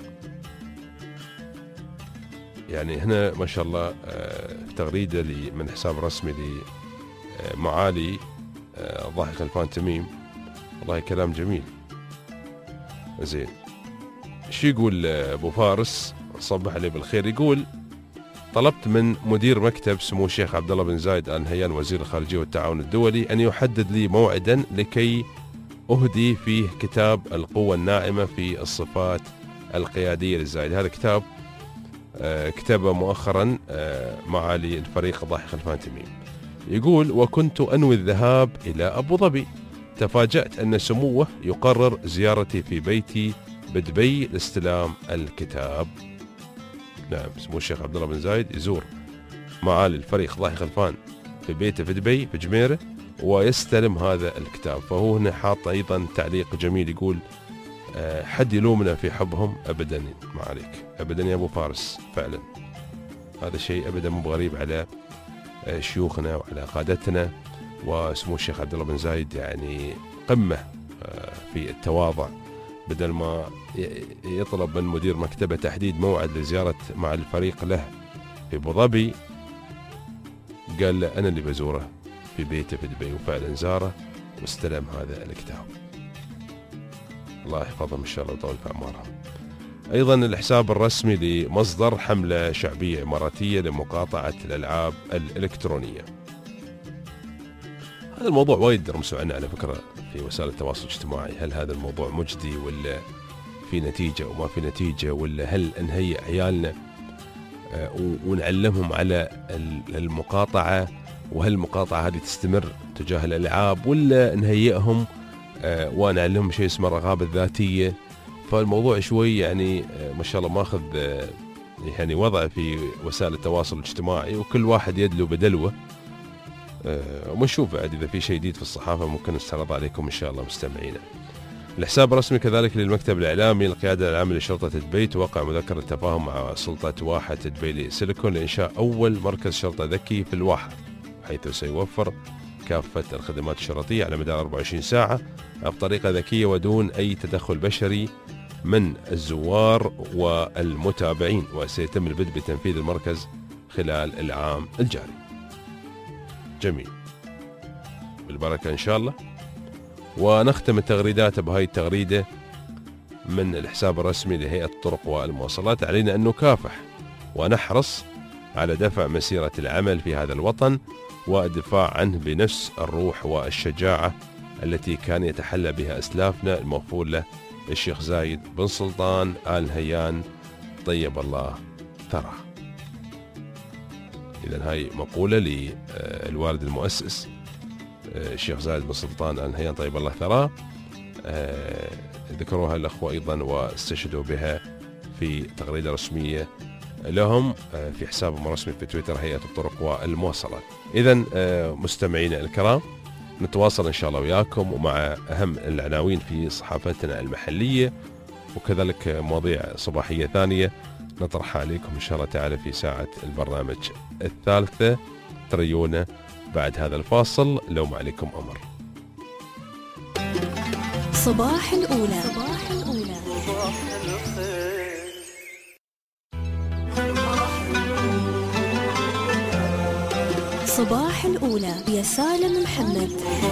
Speaker 2: يعني هنا ما شاء الله تغريدة من حساب رسمي لمعالي ضاحك الفان تميم، والله كلام جميل. زين، شو يقول أبو فارس؟ صبح عليه بالخير. يقول: طلبت من مدير مكتب سمو الشيخ عبد الله بن زايد آل نهيان وزير الخارجية والتعاون الدولي أن يحدد لي موعدا لكي أهدي فيه كتاب القوة الناعمة في الصفات القيادية للزايد. هذا كتاب كتبه مؤخرا معالي الفريق ضاحك الفان تميم. يقول: وكنت أنوي الذهاب إلى أبو ظبي، تفاجأت أن سموه يقرر زيارتي في بيتي بدبي لاستلام الكتاب. نعم، سمو الشيخ عبد الله بن زايد يزور معالي الفريق ضاحك الفان في بيته في دبي في جميرة ويستلم هذا الكتاب. فهو هنا حاط أيضا تعليق جميل، يقول: حد يلومنا في حبهم؟ أبدا، ما عليك أبدا يا أبو فارس، فعلا هذا شيء أبدا مو غريب على شيوخنا وعلى قادتنا. وسمو الشيخ عبد الله بن زايد يعني قمة في التواضع، بدل ما يطلب من مدير مكتبه تحديد موعد لزيارة مع الفريق له في أبو ظبي، قال له أنا اللي بزوره في بيته في دبي، وفعلا زاره واستلم هذا الكتاب. الله يحفظهم إن شاء الله ويطول في أعمارهم. أيضا الحساب الرسمي لمصدر: حملة شعبية إماراتية لمقاطعة الألعاب الإلكترونية. هذا الموضوع وايد رمسوا عنه على فكرة في وسائل التواصل الاجتماعي، هل هذا الموضوع مجدي ولا في نتيجة وما في نتيجة، ولا هل نهيئ عيالنا ونعلمهم على المقاطعة، وهل المقاطعة هذه تستمر تجاه الألعاب، ولا نهيئهم ونعلمهم شيء اسمه الرغبة الذاتية. فالموضوع شوي يعني ما شاء الله ماخذ يعني وضع في وسائل التواصل الاجتماعي، وكل واحد يدلو بدلوه. ونشوف بعد إذا في شيء جديد في الصحافة ممكن نستعرض عليكم إن شاء الله مستمعينا. الحساب الرسمي كذلك للمكتب الإعلامي: القيادة العامة لشرطة دبي توقع مذكرة تفاهم مع سلطة واحة دبي سيليكون لإنشاء أول مركز شرطة ذكي في الواحة، حيث سيوفر كافة الخدمات الشرطية على مدار أربعة وعشرين ساعة بطريقة ذكية ودون أي تدخل بشري من الزوار والمتابعين، وسيتم البدء بتنفيذ المركز خلال العام الجاري. جميل، بالبركة إن شاء الله. ونختم التغريدات بهاي التغريدة من الحساب الرسمي لهيئة الطرق والمواصلات: علينا أن نكافح ونحرص على دفع مسيرة العمل في هذا الوطن والدفاع عنه بنفس الروح والشجاعة التي كان يتحلى بها أسلافنا المغفور له الشيخ زايد بن سلطان آل نهيان طيب الله ثراه. إذن هاي مقولة للوالد المؤسس الشيخ زايد بن سلطان آل نهيان طيب الله ثراه، ذكروها الأخوة أيضا واستشهدوا بها في تغريدة رسمية لهم في حسابهم الرسمي في تويتر هيئة الطرق والمواصلات. إذن مستمعينا الكرام، نتواصل إن شاء الله وياكم ومع أهم العناوين في صحافتنا المحلية، وكذلك مواضيع صباحية ثانية نطرحها عليكم إن شاء الله تعالى في ساعة البرنامج الثالثة. تريونا بعد هذا الفاصل لو ما عليكم أمر.
Speaker 1: صباح الأولى. صباح الأولى. صباح الأولى يا سالم محمد.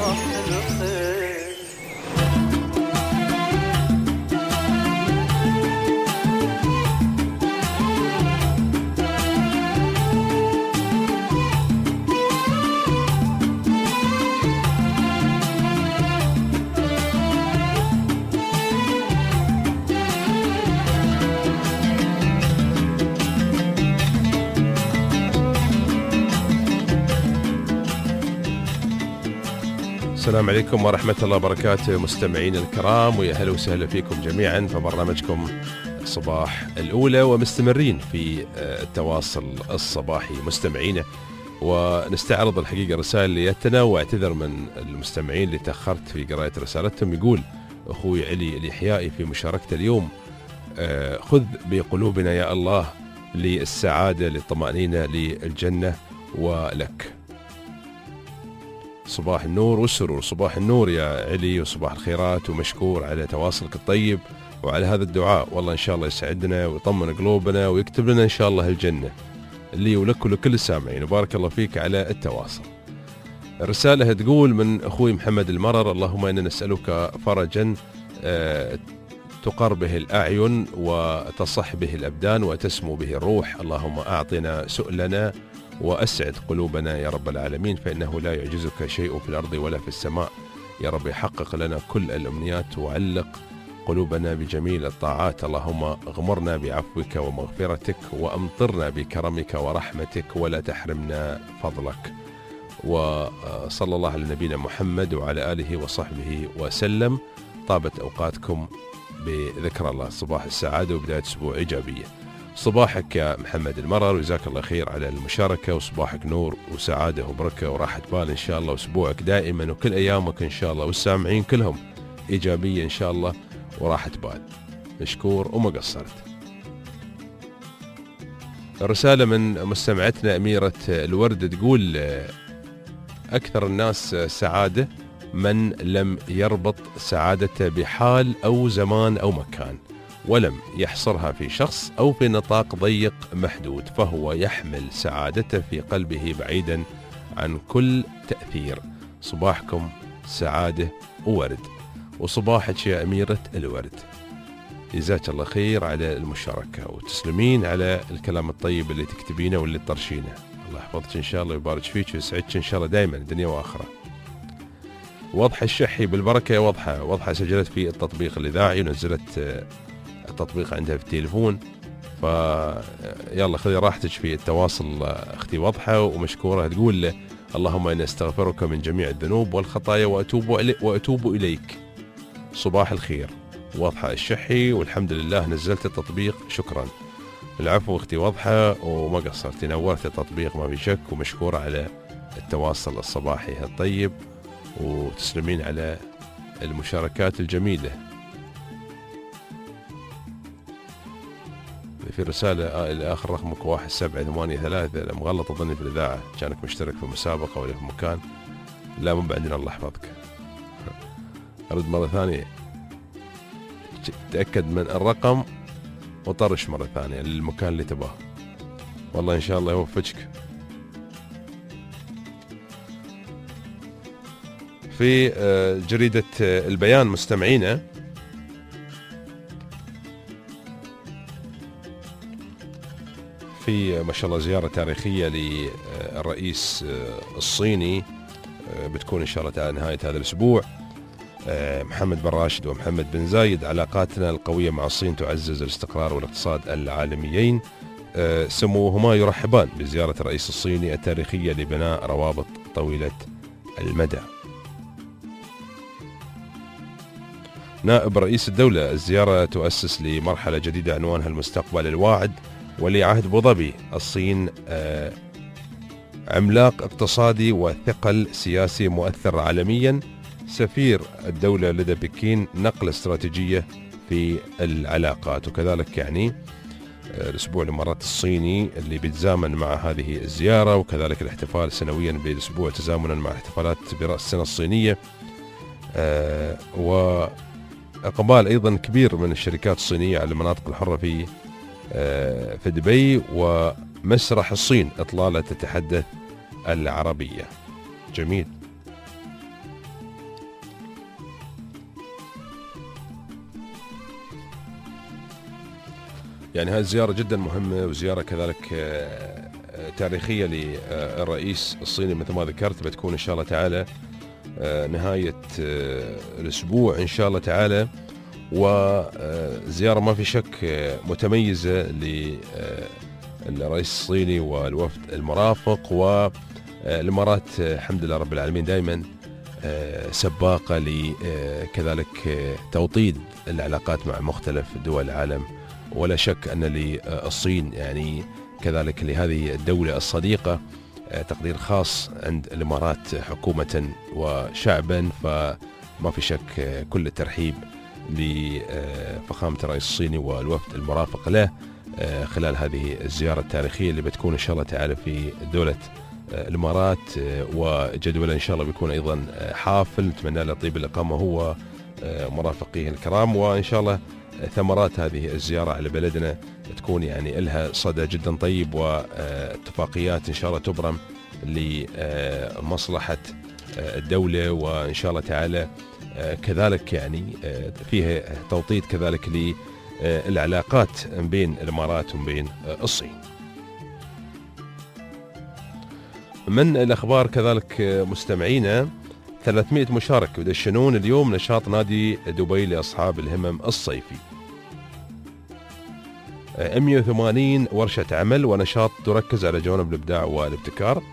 Speaker 2: السلام عليكم ورحمة الله وبركاته مستمعين الكرام، ويا هلا وسهلا فيكم جميعا في برنامجكم صباح الأولى، ومستمرين في التواصل الصباحي مستمعينا، ونستعرض الحقيقة رسائل اللي جتنا، واعتذر من المستمعين اللي تأخرت في قراءة رسالتهم. يقول أخوي علي اليحيائي في مشاركته اليوم: خذ بقلوبنا يا الله للسعادة للطمأنينة للجنة ولك. صباح النور والسرور. صباح النور يا علي وصباح الخيرات، ومشكور على تواصلك الطيب وعلى هذا الدعاء، والله إن شاء الله يسعدنا ويطمن قلوبنا ويكتب لنا إن شاء الله الجنة اللي ولك ولكل السامعين، وبارك الله فيك على التواصل. الرسالة تقول من أخوي محمد المرر: اللهم إنا نسألك فرجا تقر به الأعين وتصح به الأبدان وتسمو به الروح، اللهم أعطنا سؤلنا وأسعد قلوبنا يا رب العالمين، فإنه لا يعجزك شيء في الأرض ولا في السماء. يا رب حقق لنا كل الأمنيات وعلق قلوبنا بجميل الطاعات، اللهم اغمرنا بعفوك ومغفرتك وأمطرنا بكرمك ورحمتك ولا تحرمنا فضلك. وصلى الله على نبينا محمد وعلى آله وصحبه وسلم. طابت أوقاتكم بذكر الله. صباح السعادة وبداية أسبوع إيجابية. صباحك يا محمد المرر، وجزاك الله خير على المشاركة، وصباحك نور وسعادة وبركة وراحة بال إن شاء الله، وأسبوعك دائما وكل أيامك إن شاء الله والسامعين كلهم إيجابية إن شاء الله وراحة بال. مشكور وما قصرت. الرسالة من مستمعتنا أميرة الورد تقول: أكثر الناس سعادة من لم يربط سعادته بحال أو زمان أو مكان، ولم يحصرها في شخص أو في نطاق ضيق محدود، فهو يحمل سعادته في قلبه بعيدا عن كل تأثير. صباحكم سعادة وورد. وصباحك يا أميرة الورد، جزاك الله خير على المشاركة، وتسلمين على الكلام الطيب اللي تكتبينه واللي تطرشينه. الله يحفظك إن شاء الله ويبارك فيك ويسعدك إن شاء الله دائما دنيا وآخرة. وضحى الشحي بالبركة يا وضحى. وضحى سجلت في التطبيق الإذاعي ونزلت التطبيق عندها في التليفون، فيلا خذي راحتك في التواصل أختي وضحى ومشكورة. تقول: اللهم إني أستغفرك من جميع الذنوب والخطايا وأتوب, إلي وأتوب إليك. صباح الخير وضحى الشحي، والحمد لله نزلت التطبيق، شكرا. العفو أختي وضحى وما قصرت، نورت التطبيق ما في شك، ومشكورة على التواصل الصباحي الطيب، وتسلمين على المشاركات الجميلة. في رسالة إلى آخر رقمك واحد سبعة ثمانية ثلاثة، مغلط أظني في الإذاعة، كانك مشترك في مسابقة ولا في مكان. لا مو بعدين، الله يحفظك. أرد مرة ثانية، تأكد من الرقم وطرش مرة ثانية للمكان اللي تباه، والله إن شاء الله يوفقك. في جريدة البيان مستمعينا في ما شاء الله زيارة تاريخية للرئيس الصيني، بتكون إن شاء الله تعالى نهاية هذا الأسبوع. محمد بن راشد ومحمد بن زايد: علاقاتنا القوية مع الصين تعزز الاستقرار والاقتصاد العالميين. سموهما يرحبان بزيارة الرئيس الصيني التاريخية لبناء روابط طويلة المدى. نائب رئيس الدولة: الزيارة تؤسس لمرحلة جديدة عنوانها المستقبل الواعد. ولي عهد أبو ظبي: الصين عملاق اقتصادي وثقل سياسي مؤثر عالميا. سفير الدولة لدى بكين: نقلة استراتيجية في العلاقات. وكذلك يعني الأسبوع الإمارات الصيني اللي بيتزامن مع هذه الزيارة، وكذلك الاحتفال سنويا بالأسبوع تزامنا مع احتفالات برأس السنة الصينية، وإقبال أيضا كبير من الشركات الصينية على المناطق الحرة في في دبي. ومسرح الصين إطلالة تتحدث العربية. جميل. يعني هذه الزيارة جدا مهمة، وزيارة كذلك تاريخية للرئيس الصيني مثل ما ذكرت، بتكون إن شاء الله تعالى نهاية الأسبوع إن شاء الله تعالى، وزيارة ما في شك متميزة للرئيس الصيني والوفد المرافق. والإمارات الحمد لله رب العالمين دائما سباقة لكذلك توطيد العلاقات مع مختلف دول العالم، ولا شك أن للصين يعني كذلك لهذه الدولة الصديقة تقدير خاص عند الإمارات حكومة وشعبا. فما في شك كل الترحيب لفخامة الرئيس الصيني والوفد المرافق له خلال هذه الزيارة التاريخية اللي بتكون إن شاء الله تعالى في دولة الإمارات، وجدوله إن شاء الله بيكون أيضا حافل، نتمنى له طيب الإقامة هو مرافقيه الكرام، وإن شاء الله ثمرات هذه الزيارة على بلدنا تكون يعني لها صدى جدا طيب، واتفاقيات إن شاء الله تبرم لمصلحة الدولة، وإن شاء الله تعالى كذلك يعني فيها توطيد كذلك للعلاقات بين الإمارات وبين الصين. من الأخبار كذلك مستمعينا، ثلاثمئة مشارك يدشنون اليوم نشاط نادي دبي لأصحاب الهمم الصيفي. مئة وثمانين ورشة عمل ونشاط تركز على جوانب الإبداع والابتكار.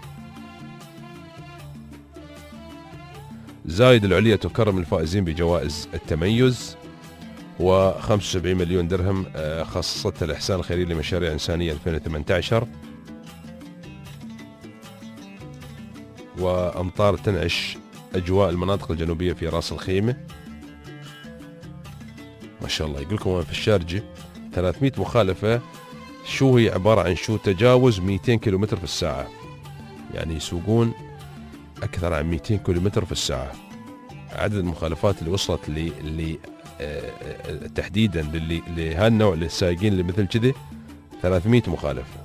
Speaker 2: زايد العليا تكرم الفائزين بجوائز التميز. وخمسة وسبعين مليون درهم خصصتها الإحسان الخيري لمشاريع إنسانية ألفين وثمانية عشر. وأمطار تنعش أجواء المناطق الجنوبية في راس الخيمة. ما شاء الله. يقول لكم في الشارجة ثلاثمئة مخالفة. شو هي عبارة عن شو؟ تجاوز مئتين كيلومتر في الساعة، يعني يسوقون أكثر عن مئتين كيلومتر في الساعة. عدد المخالفات اللي وصلت ل ل تحديدا لهالنوع للسائقين اللي مثل كذي ثلاثمئة مخالفة.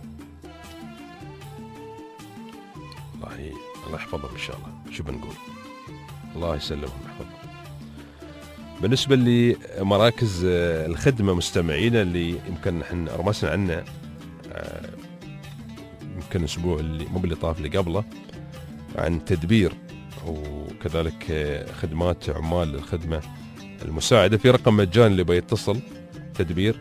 Speaker 2: الله الله يحفظهم إن شاء الله. شو بنقول؟ الله يسلمهم ويحفظهم. بالنسبة لمراكز الخدمة مستمعينا اللي يمكن نحن رمسنا عنه يمكن الأسبوع اللي مو اللي طاف اللي قبله عن تدبير وكذلك خدمات عمال الخدمة المساعدة، في رقم مجاني اللي بيتصل تدبير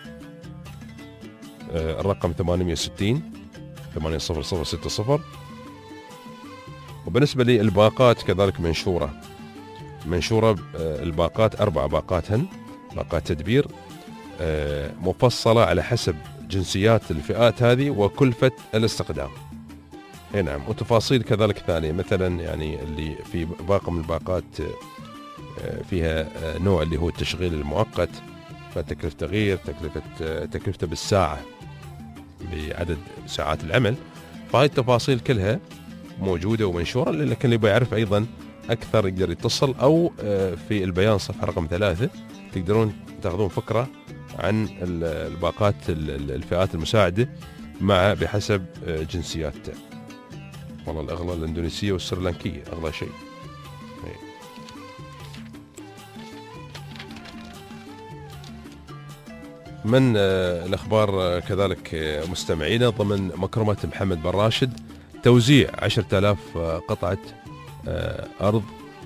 Speaker 2: الرقم ثمانمئة وستين ثمانية صفر صفر ستة صفر. وبالنسبة للباقات كذلك منشورة منشورة الباقات أربع باقاتهن باقات تدبير مفصلة على حسب جنسيات الفئات هذه وكلفة الاستخدام. اي نعم. وتفاصيل كذلك ثانية، مثلا يعني اللي في باقة من الباقات فيها نوع اللي هو التشغيل المؤقت، فتكلفة تغيير، تكلفة تكلفته بالساعة بعدد ساعات العمل. فهاي التفاصيل كلها موجودة ومنشورة، لكن اللي بيعرف أيضا أكثر يقدر يتصل، أو في البيان صفحة رقم ثلاثة تقدرون تأخذون فكرة عن الباقات الفئات المساعدة مع بحسب جنسياتها. والله الأغلى الإندونيسية والسريلانكية أغلى شيء. من الأخبار كذلك مستمعينا، ضمن مكرمة محمد بن راشد توزيع عشرة آلاف قطعة أرض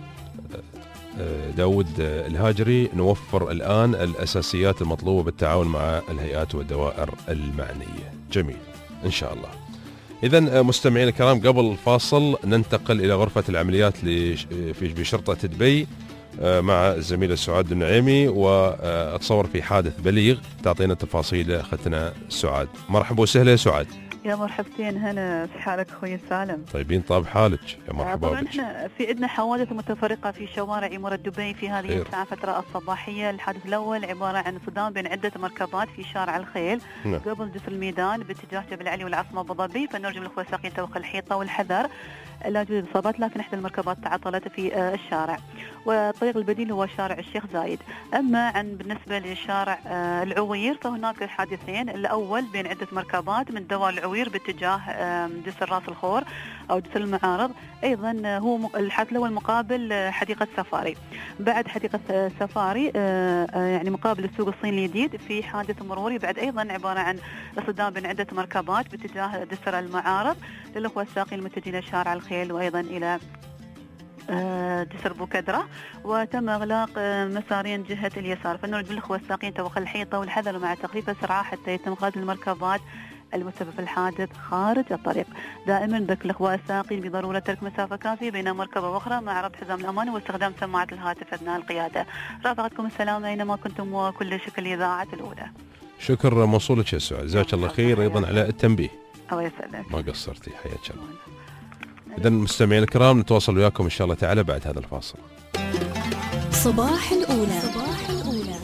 Speaker 2: داود الهاجري. نوفر الآن الأساسيات المطلوبة بالتعاون مع الهيئات والدوائر المعنية. جميل إن شاء الله. إذن مستمعين الكرام، قبل الفاصل ننتقل إلى غرفة العمليات في بشرطة دبي مع الزميلة سعاد النعيمي، وأتصور في حادث بليغ تعطينا تفاصيل أختنا سعاد. مرحبا وسهلا يا سعاد.
Speaker 5: يا مرحبتين، هنا في حالك أخوي سالم؟
Speaker 2: طيبين طاب حالك يا مرحبا.
Speaker 5: طبعا احنا في عندنا حوادث متفرقة في شوارع إمارة دبي في هذه الساعة فترة الصباحية. الحادث الأول عبارة عن صدام بين عدة مركبات في شارع الخيل م. قبل جسر الميدان باتجاه جبل علي والعاصمة أبو ظبي، فنرجو من الأخوة الساقين توخي الحيطة والحذر. لا توجد إصابات، لكن إحدى المركبات تعطلت في الشارع. والطريق البديل هو شارع الشيخ زايد. أما عن بالنسبة لشارع العوير فهناك حادثين، الأول بين عدة مركبات من دوار العوير التطوير باتجاه جسر راس الخور أو جسر المعارض. أيضا هو الحادث الأول مقابل حديقة سفاري. بعد حديقة سفاري يعني مقابل السوق الصيني الجديد في حادث مروري بعد أيضا عبارة عن اصطدام بين عدة مركبات باتجاه جسر المعارض للأخوة السائقين المتجهين شارع الخيل وأيضا إلى جسر بوكدرة، وتم إغلاق مسارين جهة اليسار. فنرجو الأخوة السائقين توخي الحيطة والحذر مع تخفيف السرعة حتى يتم قياد المركبات المسبب في الحادث خارج الطريق. دائما ذكر الأخوة السائقين بضرورة ترك مسافة كافية بين مركبة أخرى مع ربط حزام الأمان واستخدام سماعة الهاتف أثناء القيادة. رافقتكم السلامة أينما كنتم وكل شكر الإذاعة الأولى.
Speaker 2: شكر موصولك يا سعاد، جزاك الله خير أيضا على التنبيه.
Speaker 5: الله يسعدك.
Speaker 2: ما قصرتي، حياك الله. إذن مستمعين الكرام نتواصل وياكم إن شاء الله تعالى بعد هذا الفاصل.
Speaker 1: صباح الأولى. صباح الأولى.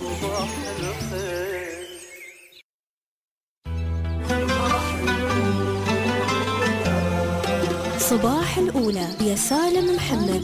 Speaker 1: صباح الأولى يا سالم محمد.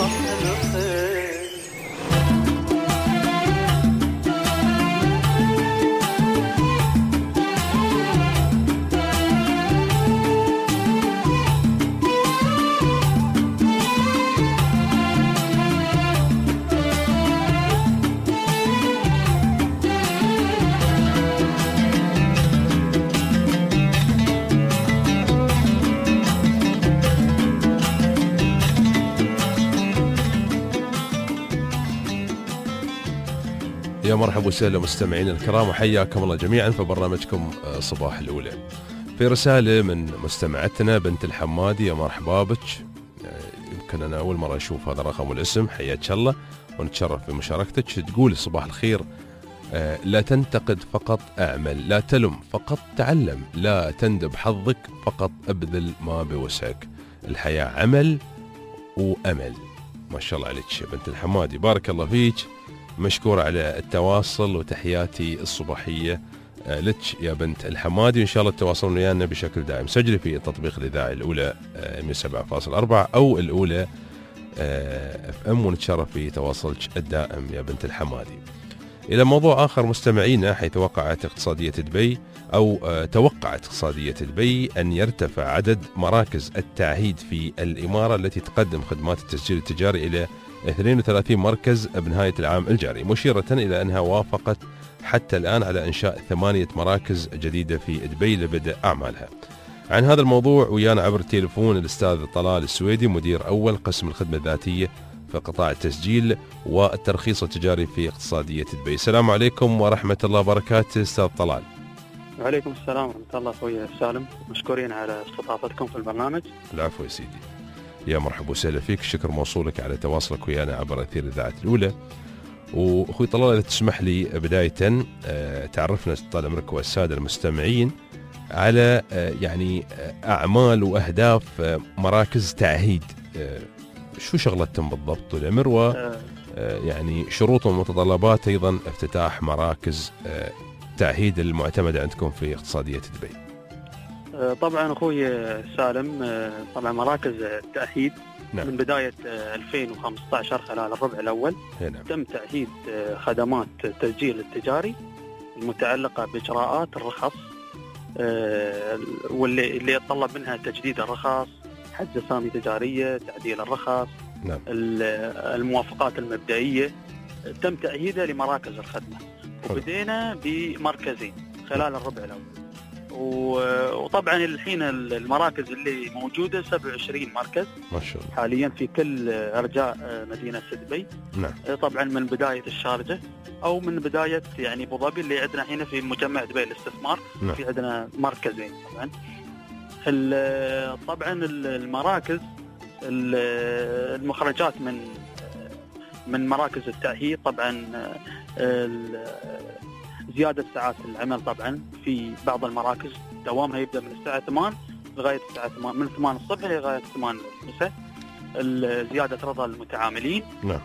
Speaker 2: يا مرحبا وسهلا مستمعين الكرام وحياكم الله جميعا في برنامجكم صباح الأولى. في رسالة من مستمعتنا بنت الحمادي، يا مرحبا بك، يمكن أنا أول مرة أشوف هذا الرقم والاسم، حياك الله ونتشرف بمشاركتك. تقول صباح الخير، لا تنتقد فقط أعمل، لا تلم فقط تعلم، لا تندب حظك فقط أبذل ما بوسعك، الحياة عمل وأمل. ما شاء الله عليك بنت الحمادي، بارك الله فيك، مشكور على التواصل وتحياتي الصباحية لك يا بنت الحمادي. إن شاء الله تتواصلون ويانا بشكل دائم. سجلي في تطبيق الإذاعة الأولى مية وسبعة فاصلة أربعة أو الأولى اف ام ونتشرف في تواصلك الدائم يا بنت الحمادي. إلى موضوع آخر مستمعينا، حيث وقعت اقتصادية دبي أو توقعت اقتصادية دبي أن يرتفع عدد مراكز التعهيد في الإمارة التي تقدم خدمات التسجيل التجاري إلى اثنين وثلاثين مركز بنهاية العام الجاري، مشيرة إلى أنها وافقت حتى الآن على إنشاء ثمانية مراكز جديدة في دبي لبدء أعمالها. عن هذا الموضوع ويانا عبر التليفون الأستاذ طلال السويدي، مدير أول قسم الخدمة الذاتية في قطاع التسجيل والترخيص التجاري في اقتصادية دبي. السلام عليكم ورحمة الله وبركاته أستاذ طلال.
Speaker 6: وعليكم السلام ورحمة الله أخوي سالم، مشكورين على استضافتكم في البرنامج.
Speaker 2: العفو يا سيدي، يا مرحبا وسهلا فيك، شكر موصولك على تواصلك ويانا عبر أثير الإذاعة الأولى. وأخوي طلال إذا تسمح لي بداية تعرفنا طال عمرك والسادة المستمعين على يعني أعمال وأهداف مراكز تعهيد، شو شغلتهم بالضبط والعمر، و يعني شروط ومتطلبات أيضا افتتاح مراكز تعهيد المعتمدة عندكم في اقتصادية دبي.
Speaker 6: طبعا أخوي سالم، طبعا مراكز التأهيد نعم. من بداية ألفين وخمسة عشر خلال الربع الأول نعم. تم تأهيد خدمات التسجيل التجاري المتعلقة بإجراءات الرخص، واللي اللي يتطلب منها تجديد الرخص، حجز أسامي تجارية، تعديل الرخص نعم. الموافقات المبدئية، تم تأهيدها لمراكز الخدمة. وبدينا بمركزين خلال الربع الأول، وطبعا الحين المراكز اللي موجودة سبعة وعشرين مركز
Speaker 2: ما شاء الله
Speaker 6: حاليا في كل أرجاء مدينة دبي نعم. طبعا من بداية الشارجة أو من بداية يعني أبو ظبي اللي عندنا هنا في مجمع دبي الاستثمار نعم. في عندنا مركزين. طبعا طبعا المراكز المخرجات من من مراكز التأهيل طبعا زيادة ساعات العمل. طبعا في بعض المراكز دوامها يبدأ من الساعة ثمانية لغاية الساعة ثمانية، من ثمانية الصبح لغاية ثمانية المساء. زيادة رضا المتعاملين نعم.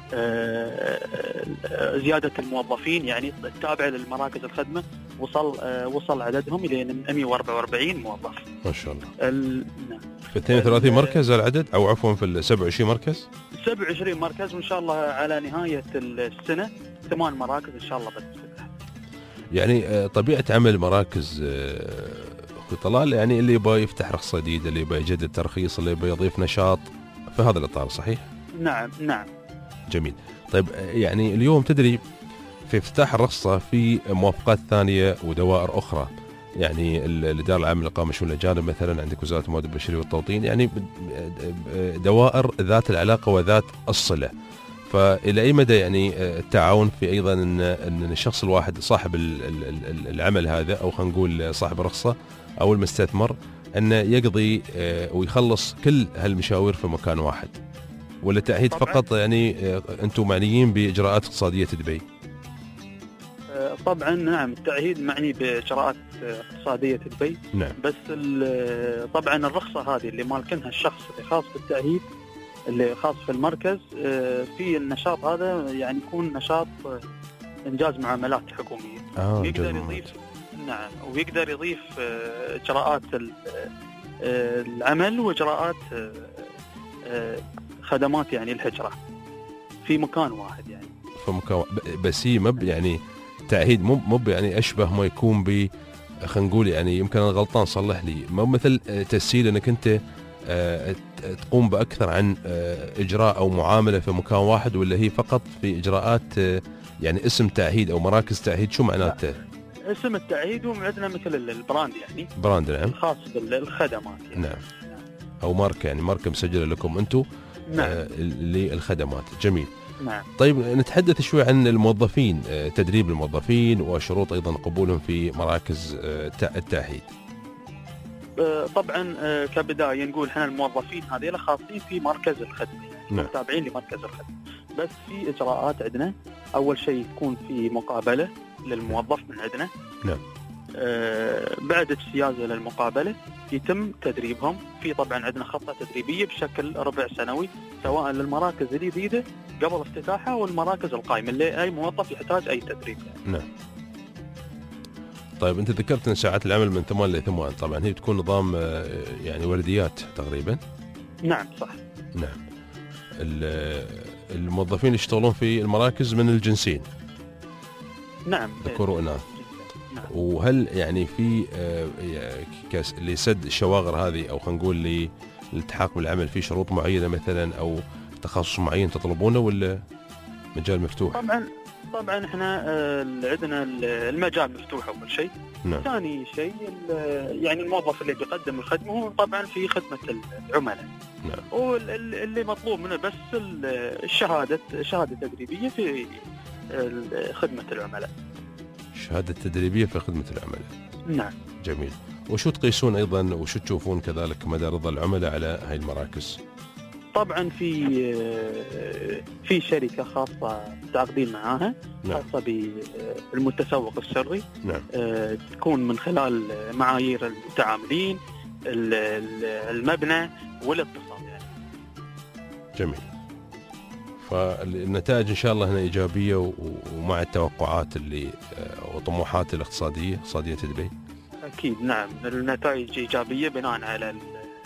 Speaker 6: زيادة الموظفين، يعني التابع للمراكز الخدمة وصل وصل عددهم إلى مئة وأربعة وأربعين موظف
Speaker 2: ما شاء الله. ال... في اثنين وثلاثين مركز العدد أو عفوا في سبعة وعشرين مركز
Speaker 6: سبعة وعشرين مركز، وإن شاء الله على نهاية السنة ثمان مراكز إن شاء الله بتفتح.
Speaker 2: يعني طبيعة عمل مراكز اخوي طلال، يعني اللي يبغى يفتح رخصه جديده، اللي يبغى يجدد ترخيص، اللي يبغى يضيف نشاط في هذا الاطار، صحيح؟
Speaker 6: نعم نعم.
Speaker 2: جميل. طيب يعني اليوم تدري في افتتاح الرخصه في موافقات ثانيه ودوائر اخرى، يعني الاداره العامه للاقامه شؤون الاجانب مثلا، عندك وزاره الموارد البشريه والتوطين، يعني دوائر ذات العلاقه وذات الصله. فإلى أي مدى يعني التعاون في أيضا أن أن الشخص الواحد صاحب العمل هذا، أو خلينا نقول صاحب الرخصة أو المستثمر، أنه يقضي ويخلص كل هالمشاوير في مكان واحد، ولا تعهيد فقط يعني أنتم معنيين بإجراءات اقتصادية دبي؟
Speaker 6: طبعا نعم، التعهيد معني بإجراءات اقتصادية دبي.
Speaker 2: نعم.
Speaker 6: بس طبعا الرخصة هذه اللي مالكنها الشخص اللي خاص بالتعهيد، اللي خاص في المركز، في النشاط هذا يعني يكون نشاط إنجاز معاملات حكومية.
Speaker 2: آه
Speaker 6: ويقدر يضيف نعم ويقدر يضيف إجراءات العمل وإجراءات خدمات يعني الهجرة في مكان واحد، يعني
Speaker 2: في مكان. بس هي مب يعني تعهيد مو مو يعني أشبه ما يكون ب خلينا نقول، يعني يمكن أنا غلطان صلح لي، مو مثل تسهيل أنك أنت تقوم بأكثر عن إجراء أو معاملة في مكان واحد، ولا هي فقط في إجراءات يعني اسم تعهيد أو مراكز تعهيد؟ شو معناته؟
Speaker 6: اسم التعهيد وعندنا مثل البراند، يعني
Speaker 2: براند نعم،
Speaker 6: خاص بالخدمات يعني.
Speaker 2: نعم. أو ماركة، يعني ماركة مسجلة لكم أنتم.
Speaker 6: نعم.
Speaker 2: آه للخدمات. جميل.
Speaker 6: نعم.
Speaker 2: طيب نتحدث شوي عن الموظفين، آه تدريب الموظفين وشروط أيضا قبولهم في مراكز آه التعهيد.
Speaker 6: طبعا كبداية نقول احنا الموظفين هذول خاصين في مركز الخدمة،
Speaker 2: نعم.
Speaker 6: تابعين لمركز الخدمة، بس في إجراءات عندنا. أول شيء تكون في مقابلة للموظف من عندنا.
Speaker 2: نعم.
Speaker 6: آه بعد اجتيازه للمقابلة يتم تدريبهم في، طبعا عندنا خطة تدريبية بشكل ربع سنوي، سواء للمراكز الجديدة قبل افتتاحها والمراكز القائمة اللي أي موظف يحتاج أي تدريب يعني.
Speaker 2: نعم. طيب أنت ذكرت أن ساعات العمل من ثمان لثمان، طبعا هي بتكون نظام يعني ورديات تقريبا.
Speaker 6: نعم صح.
Speaker 2: نعم. الموظفين اللي يشتغلون في المراكز من الجنسين.
Speaker 6: نعم.
Speaker 2: ذكور وإناث.
Speaker 6: نعم.
Speaker 2: وهل يعني في لسد الشواغر هذه، أو خلينا نقول للالتحاق بالعمل، في شروط معينة مثلا أو تخصص معين تطلبونه، ولا مجال مفتوح؟
Speaker 6: طبعا طبعا احنا عندنا المجال مفتوح اول شيء.
Speaker 2: نعم.
Speaker 6: ثاني شيء يعني الموظف اللي بيقدم الخدمه هو طبعا في خدمه العملاء.
Speaker 2: نعم.
Speaker 6: واللي مطلوب منه بس الشهاده شهاده تدريبيه في خدمه العملاء.
Speaker 2: شهاده تدريبيه في خدمه العملاء.
Speaker 6: نعم.
Speaker 2: جميل. وشو تقيسون ايضا وشو تشوفون كذلك مدى رضا العملاء على هاي المراكز؟
Speaker 6: طبعا في في شركه خاصه متعاقدين معاها.
Speaker 2: نعم.
Speaker 6: خاصه بالمتسوق السري.
Speaker 2: نعم.
Speaker 6: تكون من خلال معايير المتعاملين، المبنى والاتصال يعني.
Speaker 2: جميل. فالنتائج ان شاء الله هنا ايجابيه ومع التوقعات اللي وطموحات الاقتصاديه اقتصاديه دبي.
Speaker 6: اكيد نعم، النتائج ايجابيه بناء على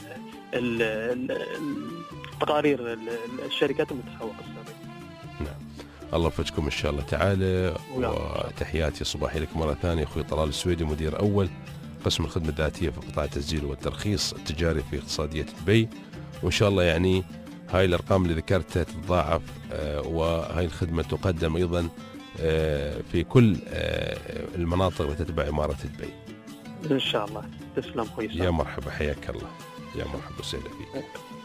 Speaker 6: تقارير الشركات المتسوق السري.
Speaker 2: نعم. الله يوفقكم ان شاء الله تعالى. وتحياتي صباحي لك مره ثانيه اخوي طلال السويدي، مدير اول قسم الخدمه الذاتيه في قطاع التسجيل والترخيص التجاري في اقتصاديه دبي. وان شاء الله يعني هاي الارقام اللي ذكرتها تتضاعف، آه وهاي الخدمه تقدم ايضا آه في كل آه المناطق اللي تتبع اماره دبي.
Speaker 6: ان شاء الله. تسلم اخوي.
Speaker 2: يا مرحبا، حياك الله. يا مرحبا وسهلا فيك.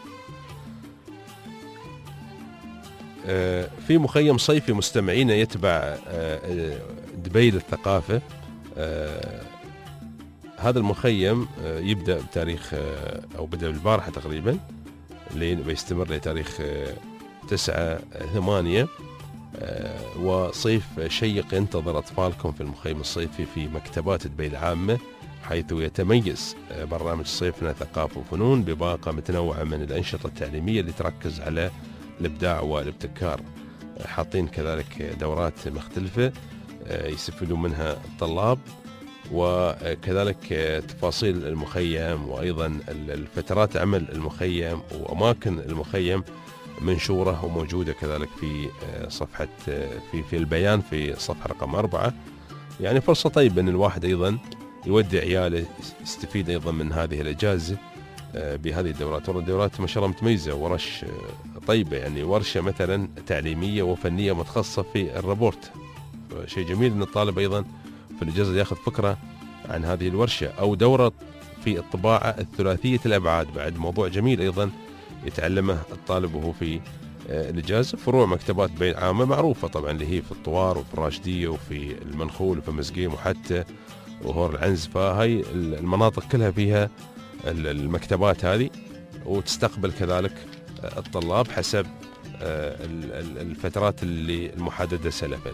Speaker 2: آه في مخيم صيفي مستمعينا يتبع آه دبي للثقافه. آه هذا المخيم آه يبدا بتاريخ آه او بدا بالبارحه تقريبا، اللي بيستمر لتاريخ تسعة ثمانية، وصيف شيق ينتظر أطفالكم في المخيم الصيفي في مكتبات دبي العامة، حيث يتميز برنامج صيفنا ثقافة وفنون بباقة متنوعة من الأنشطة التعليمية اللي تركز على الإبداع والابتكار. حاطين كذلك دورات مختلفة يستفيدون منها الطلاب، وكذلك تفاصيل المخيم وأيضا الفترات عمل المخيم وأماكن المخيم منشورة وموجودة كذلك في صفحة في في البيان في صفحة رقم أربعة. يعني فرصة طيبة أن الواحد أيضا يودي عياله يستفيد أيضا من هذه الإجازة بهذه الدورات. والله الدورات ما شاء الله متميزة، ورش طيبة، يعني ورشة مثلا تعليمية وفنية متخصصة في الرابورت، شيء جميل أن الطالب أيضا في الإجازة يأخذ فكرة عن هذه الورشة. أو دورة في الطباعة الثلاثية الأبعاد، بعد موضوع جميل أيضا يتعلمه الطالب وهو في الإجازة. فروع مكتبات بيت عامة معروفة طبعا، اللي هي في الطوار وفي الراشدية وفي المنخول وفي مزقيم وحتى وهور العنز، فهاي المناطق كلها فيها المكتبات هذه، وتستقبل كذلك الطلاب حسب الفترات اللي المحددة سلفا.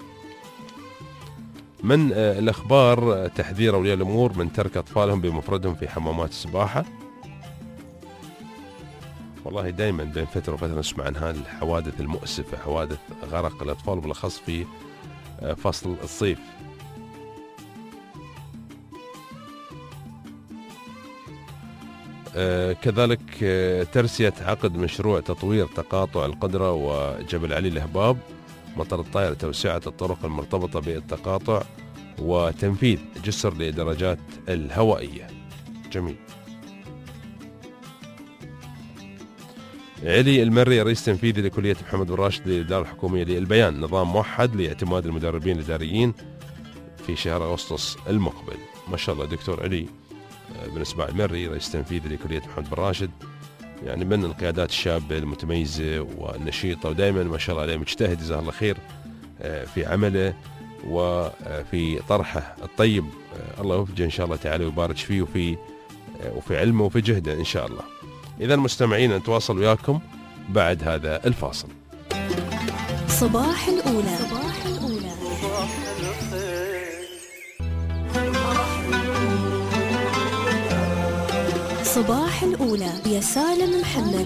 Speaker 2: من الأخبار تحذير أولياء الأمور من ترك أطفالهم بمفردهم في حمامات السباحة. والله دائما بين فترة وفترة نسمع عن هذه الحوادث المؤسفة، حوادث غرق الأطفال بالأخص في فصل الصيف. آه كذلك آه ترسية عقد مشروع تطوير تقاطع القدرة وجبل علي الهباب، مطار الطائرة توسعة الطرق المرتبطة بالتقاطع، وتنفيذ جسر للدراجات الهوائية. جميل. علي المري رئيس تنفيذي لكلية محمد بن راشد للإدارة الحكومية للبيان نظام موحد لاعتماد المدربين الإداريين في شهر أغسطس المقبل. ما شاء الله دكتور علي بن اسماعيل المري رئيس تنفيذي لكلية محمد بن راشد، يعني من القيادات الشابة المتميزة والنشيطة، ودائما ما شاء الله عليه مجتهد جزاه الله خير في عمله وفي طرحه الطيب. الله يوفقه إن شاء الله تعالى ويبارك فيه وفي وفي علمه وفي جهده إن شاء الله. إذا مستمعين نتواصل وياكم بعد هذا الفاصل.
Speaker 1: صباح الأولى. صباح الأولى. صباح الأولى يا سالم محمد.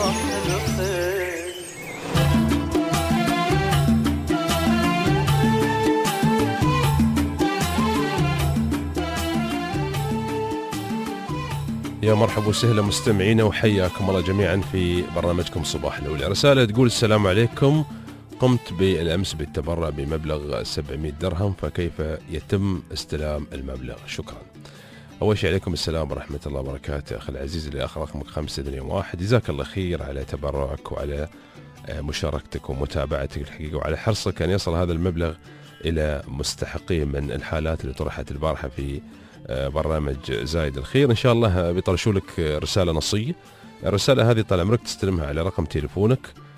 Speaker 2: يا مرحبا وسهلا مستمعينا، وحياكم الله جميعا في برنامجكم صباح الأولى. رسالة تقول: السلام عليكم، قمت بالأمس بالتبرع بمبلغ سبعمائة درهم، فكيف يتم استلام المبلغ؟ شكرا. أول شيء عليكم السلام ورحمة الله وبركاته أخي العزيز اللي آخر رقمك خمسة اثنين واحد. جزاك الله خير على تبرعك وعلى مشاركتك ومتابعتك الحقيقة، وعلى حرصك أن يصل هذا المبلغ إلى مستحقيه من الحالات اللي طرحت البارحة في برنامج زايد الخير. إن شاء الله بيطرشوا لك رسالة نصية. الرسالة هذه طال عمرك تستلمها على رقم تليفونك،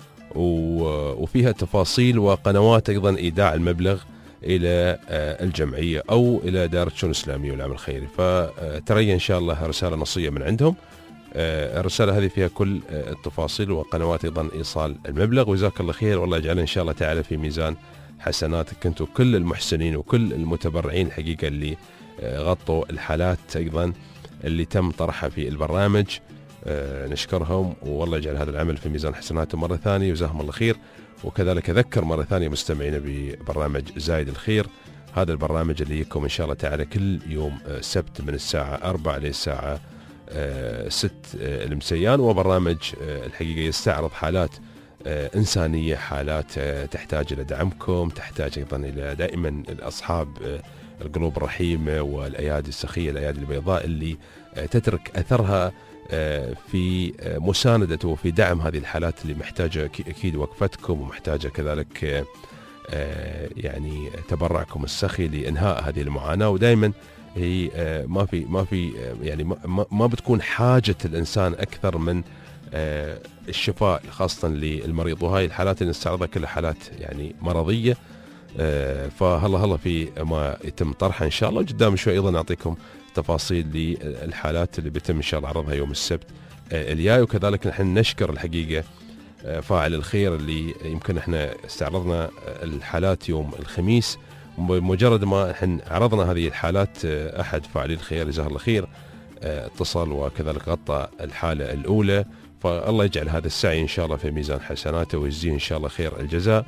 Speaker 2: وفيها تفاصيل وقنوات أيضا إيداع المبلغ إلى الجمعية أو إلى دائرة الشؤون الإسلامية والعمل الخيري، فترى إن شاء الله رسالة نصية من عندهم. الرسالة هذه فيها كل التفاصيل وقنوات أيضا إيصال المبلغ. وجزاك الله خير، والله يجعل إن شاء الله تعالى في ميزان حسناتك أنتم كل المحسنين وكل المتبرعين الحقيقة اللي غطوا الحالات أيضا اللي تم طرحها في البرنامج. نشكرهم، والله يجعل هذا العمل في ميزان حسناتهم مرة ثانية، وجزاهم الله خير. وكذلك أذكر مرة ثانية مستمعينا ببرنامج زايد الخير، هذا البرنامج اللي يكون إن شاء الله تعالى كل يوم سبت من الساعة أربعة للساعة ست المسيان، وبرنامج الحقيقة يستعرض حالات إنسانية، حالات تحتاج إلى دعمكم، تحتاج أيضا إلى دائما الأصحاب القلوب الرحيمة والأيادي السخية، الأيادي البيضاء اللي تترك أثرها في مساندة وفي دعم هذه الحالات اللي محتاجة أكيد وقفتكم، ومحتاجة كذلك يعني تبرعكم السخي لإنهاء هذه المعاناة. ودائما هي ما في ما في يعني ما بتكون حاجة الإنسان أكثر من الشفاء خاصة للمريض، وهاي الحالات اللي نستعرضها كلها حالات يعني مرضية. فهلا هلا في ما يتم طرحها إن شاء الله. قدام شوي أيضا نعطيكم تفاصيل للحالات اللي بيتم إن شاء الله عرضها يوم السبت الجاي. وكذلك نحن نشكر الحقيقة فاعل الخير اللي يمكن احنا استعرضنا الحالات يوم الخميس، بمجرد ما نحن عرضنا هذه الحالات أحد فاعلي الخير جزاه الله خير اتصل وكذلك غطى الحالة الأولى. فالله يجعل هذا السعي إن شاء الله في ميزان حسناته ويجزيه إن شاء الله خير الجزاء.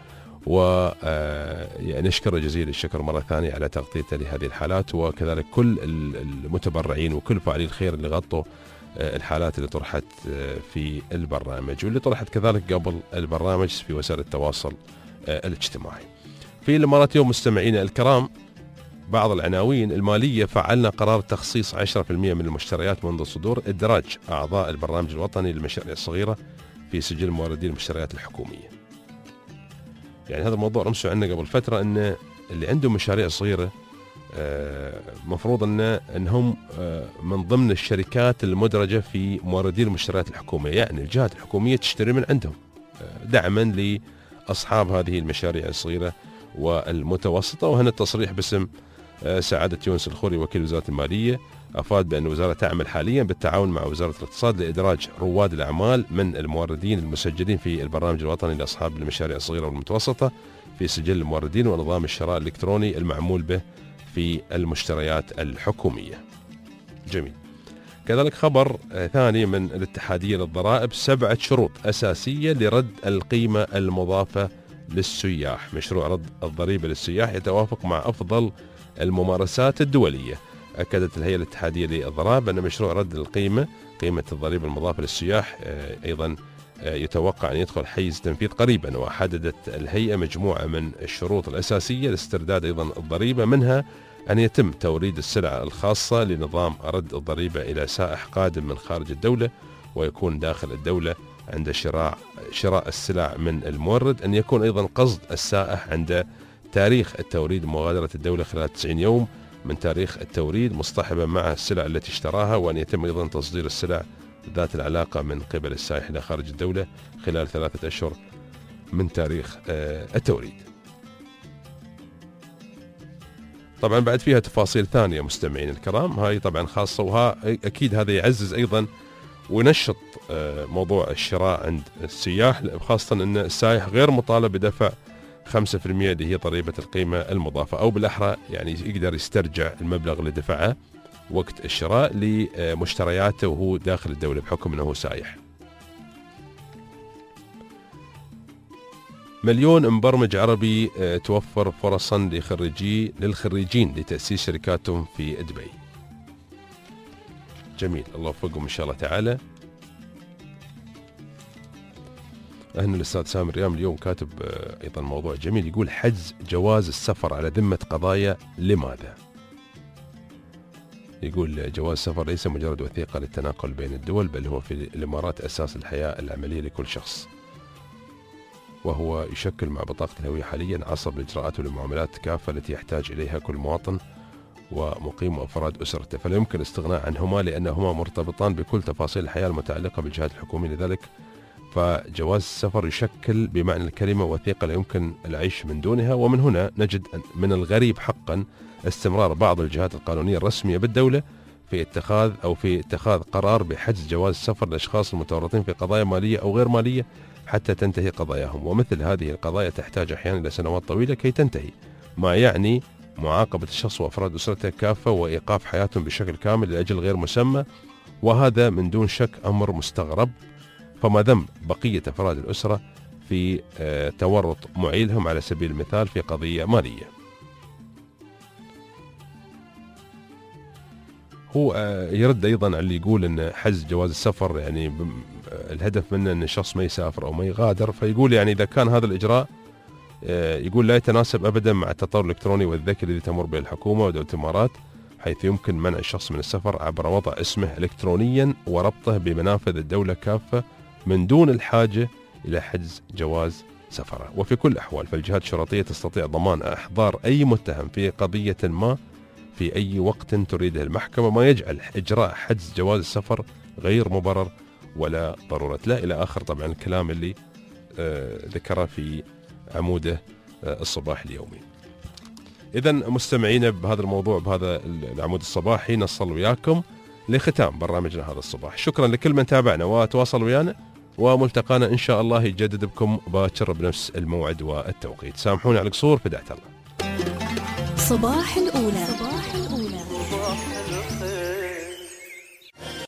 Speaker 2: ونشكر جزيل الشكر مرة ثانية على تغطيته لهذه الحالات، وكذلك كل المتبرعين وكل فاعلي الخير اللي غطوا الحالات اللي طرحت في البرنامج واللي طرحت كذلك قبل البرنامج في وسائل التواصل الاجتماعي. في الإمارات يوم مستمعين الكرام بعض العناوين المالية فعلنا قرار تخصيص عشرة بالمئة من المشتريات منذ صدور إدراج أعضاء البرنامج الوطني للمشاريع الصغيرة في سجل موردي المشتريات الحكومية. يعني هذا الموضوع رمسوا عنا قبل فترة أن اللي عندهم مشاريع صغيرة مفروض أن أنهم من ضمن الشركات المدرجة في موردي المشتريات الحكومية، يعني الجهات الحكومية تشتري من عندهم دعما لأصحاب هذه المشاريع الصغيرة والمتوسطة. وهنا التصريح باسم سعادة يونس الخوري وكيل وزارة المالية أفاد بأن الوزارة تعمل حاليا بالتعاون مع وزارة الاقتصاد لإدراج رواد الأعمال من الموردين المسجلين في البرنامج الوطني لأصحاب المشاريع الصغيرة والمتوسطة في سجل الموردين ونظام الشراء الإلكتروني المعمول به في المشتريات الحكومية. جميل. كذلك خبر ثاني من الاتحادية للضرائب، سبعة شروط أساسية لرد القيمة المضافة للسياح. مشروع رد الضريبة للسياح يتوافق مع أفضل الممارسات الدولية. أكدت الهيئة الاتحادية للضرائب أن مشروع رد القيمة قيمة الضريبة المضافة للسياح أيضا يتوقع أن يدخل حيز تنفيذ قريبا. وحددت الهيئة مجموعة من الشروط الأساسية لاسترداد أيضا الضريبة، منها أن يتم توريد السلع الخاصة لنظام رد الضريبة إلى سائح قادم من خارج الدولة ويكون داخل الدولة عند شراء شراء السلع من المورد، أن يكون أيضا قصد السائح عند تاريخ التوريد مغادرة الدولة خلال تسعين يوم من تاريخ التوريد مصطحبا مع السلع التي اشتراها، وأن يتم أيضا تصدير السلع ذات العلاقة من قبل السائح إلى خارج الدولة خلال ثلاثة أشهر من تاريخ التوريد. طبعا بعد فيها تفاصيل ثانية مستمعين الكرام، هاي طبعا خاصة، وها أكيد هذا يعزز أيضا ونشط موضوع الشراء عند السياح، خاصة أن السائح غير مطالب بدفع خمسة بالمئة اللي هي ضريبة القيمة المضافة، أو بالأحرى يعني يقدر يسترجع المبلغ اللي دفعه وقت الشراء لمشترياته وهو داخل الدولة بحكم أنه سائح. مليون مبرمج عربي توفر فرصا لخريجي للخريجين لتأسيس شركاتهم في دبي. جميل، الله يوفقهم إن شاء الله تعالى. هنا الأستاذ سامي الريام اليوم كاتب أيضا موضوع جميل، يقول حجز جواز السفر على ذمة قضايا لماذا؟ يقول جواز السفر ليس مجرد وثيقة للتناقل بين الدول، بل هو في الإمارات أساس الحياة العملية لكل شخص، وهو يشكل مع بطاقة الهوية حاليا عصب الإجراءات والمعاملات كافة التي يحتاج إليها كل مواطن ومقيم وأفراد أسرته، فلا يمكن الاستغناء عنهما لأنهما مرتبطان بكل تفاصيل الحياة المتعلقة بالجهات الحكومية. لذلك فجواز السفر يشكل بمعنى الكلمة وثيقة لا يمكن العيش من دونها. ومن هنا نجد من الغريب حقا استمرار بعض الجهات القانونية الرسمية بالدولة في اتخاذ أو في اتخاذ قرار بحجز جواز السفر للأشخاص المتورطين في قضايا مالية أو غير مالية حتى تنتهي قضاياهم، ومثل هذه القضايا تحتاج أحيانا إلى سنوات طويلة كي تنتهي، ما يعني معاقبة الشخص وأفراد أسرته كافة وإيقاف حياتهم بشكل كامل لأجل غير مسمى، وهذا من دون شك أمر مستغرب. فما ذنب بقية أفراد الأسرة في تورط معيلهم على سبيل المثال في قضية مالية؟ هو يرد أيضا على اللي يقول أن حجز جواز السفر يعني الهدف منه أن الشخص ما يسافر أو ما يغادر، فيقول يعني إذا كان هذا الإجراء يقول لا يتناسب أبدا مع التطور الإلكتروني والذكي الذي تمر به الحكومة ودولة الإمارات، حيث يمكن منع الشخص من السفر عبر وضع اسمه إلكترونيا وربطه بمنافذ الدولة كافة من دون الحاجة إلى حجز جواز سفره. وفي كل الأحوال فالجهات الشرطية تستطيع ضمان إحضار أي متهم في قضية ما في أي وقت تريده المحكمة، ما يجعل إجراء حجز جواز السفر غير مبرر ولا ضرورة لا إلى آخر طبعا الكلام اللي آه ذكره في عموده آه الصباح اليومي. إذن مستمعين بهذا الموضوع بهذا العمود الصباحي نصل وياكم لختام برنامجنا هذا الصباح. شكرا لكل من تابعنا وتواصل ويانا، وملتقانا إن شاء الله يجدد بكم باكر بنفس الموعد والتوقيت. سامحوني على القصور، فدعت الله.
Speaker 1: صباح الأولى.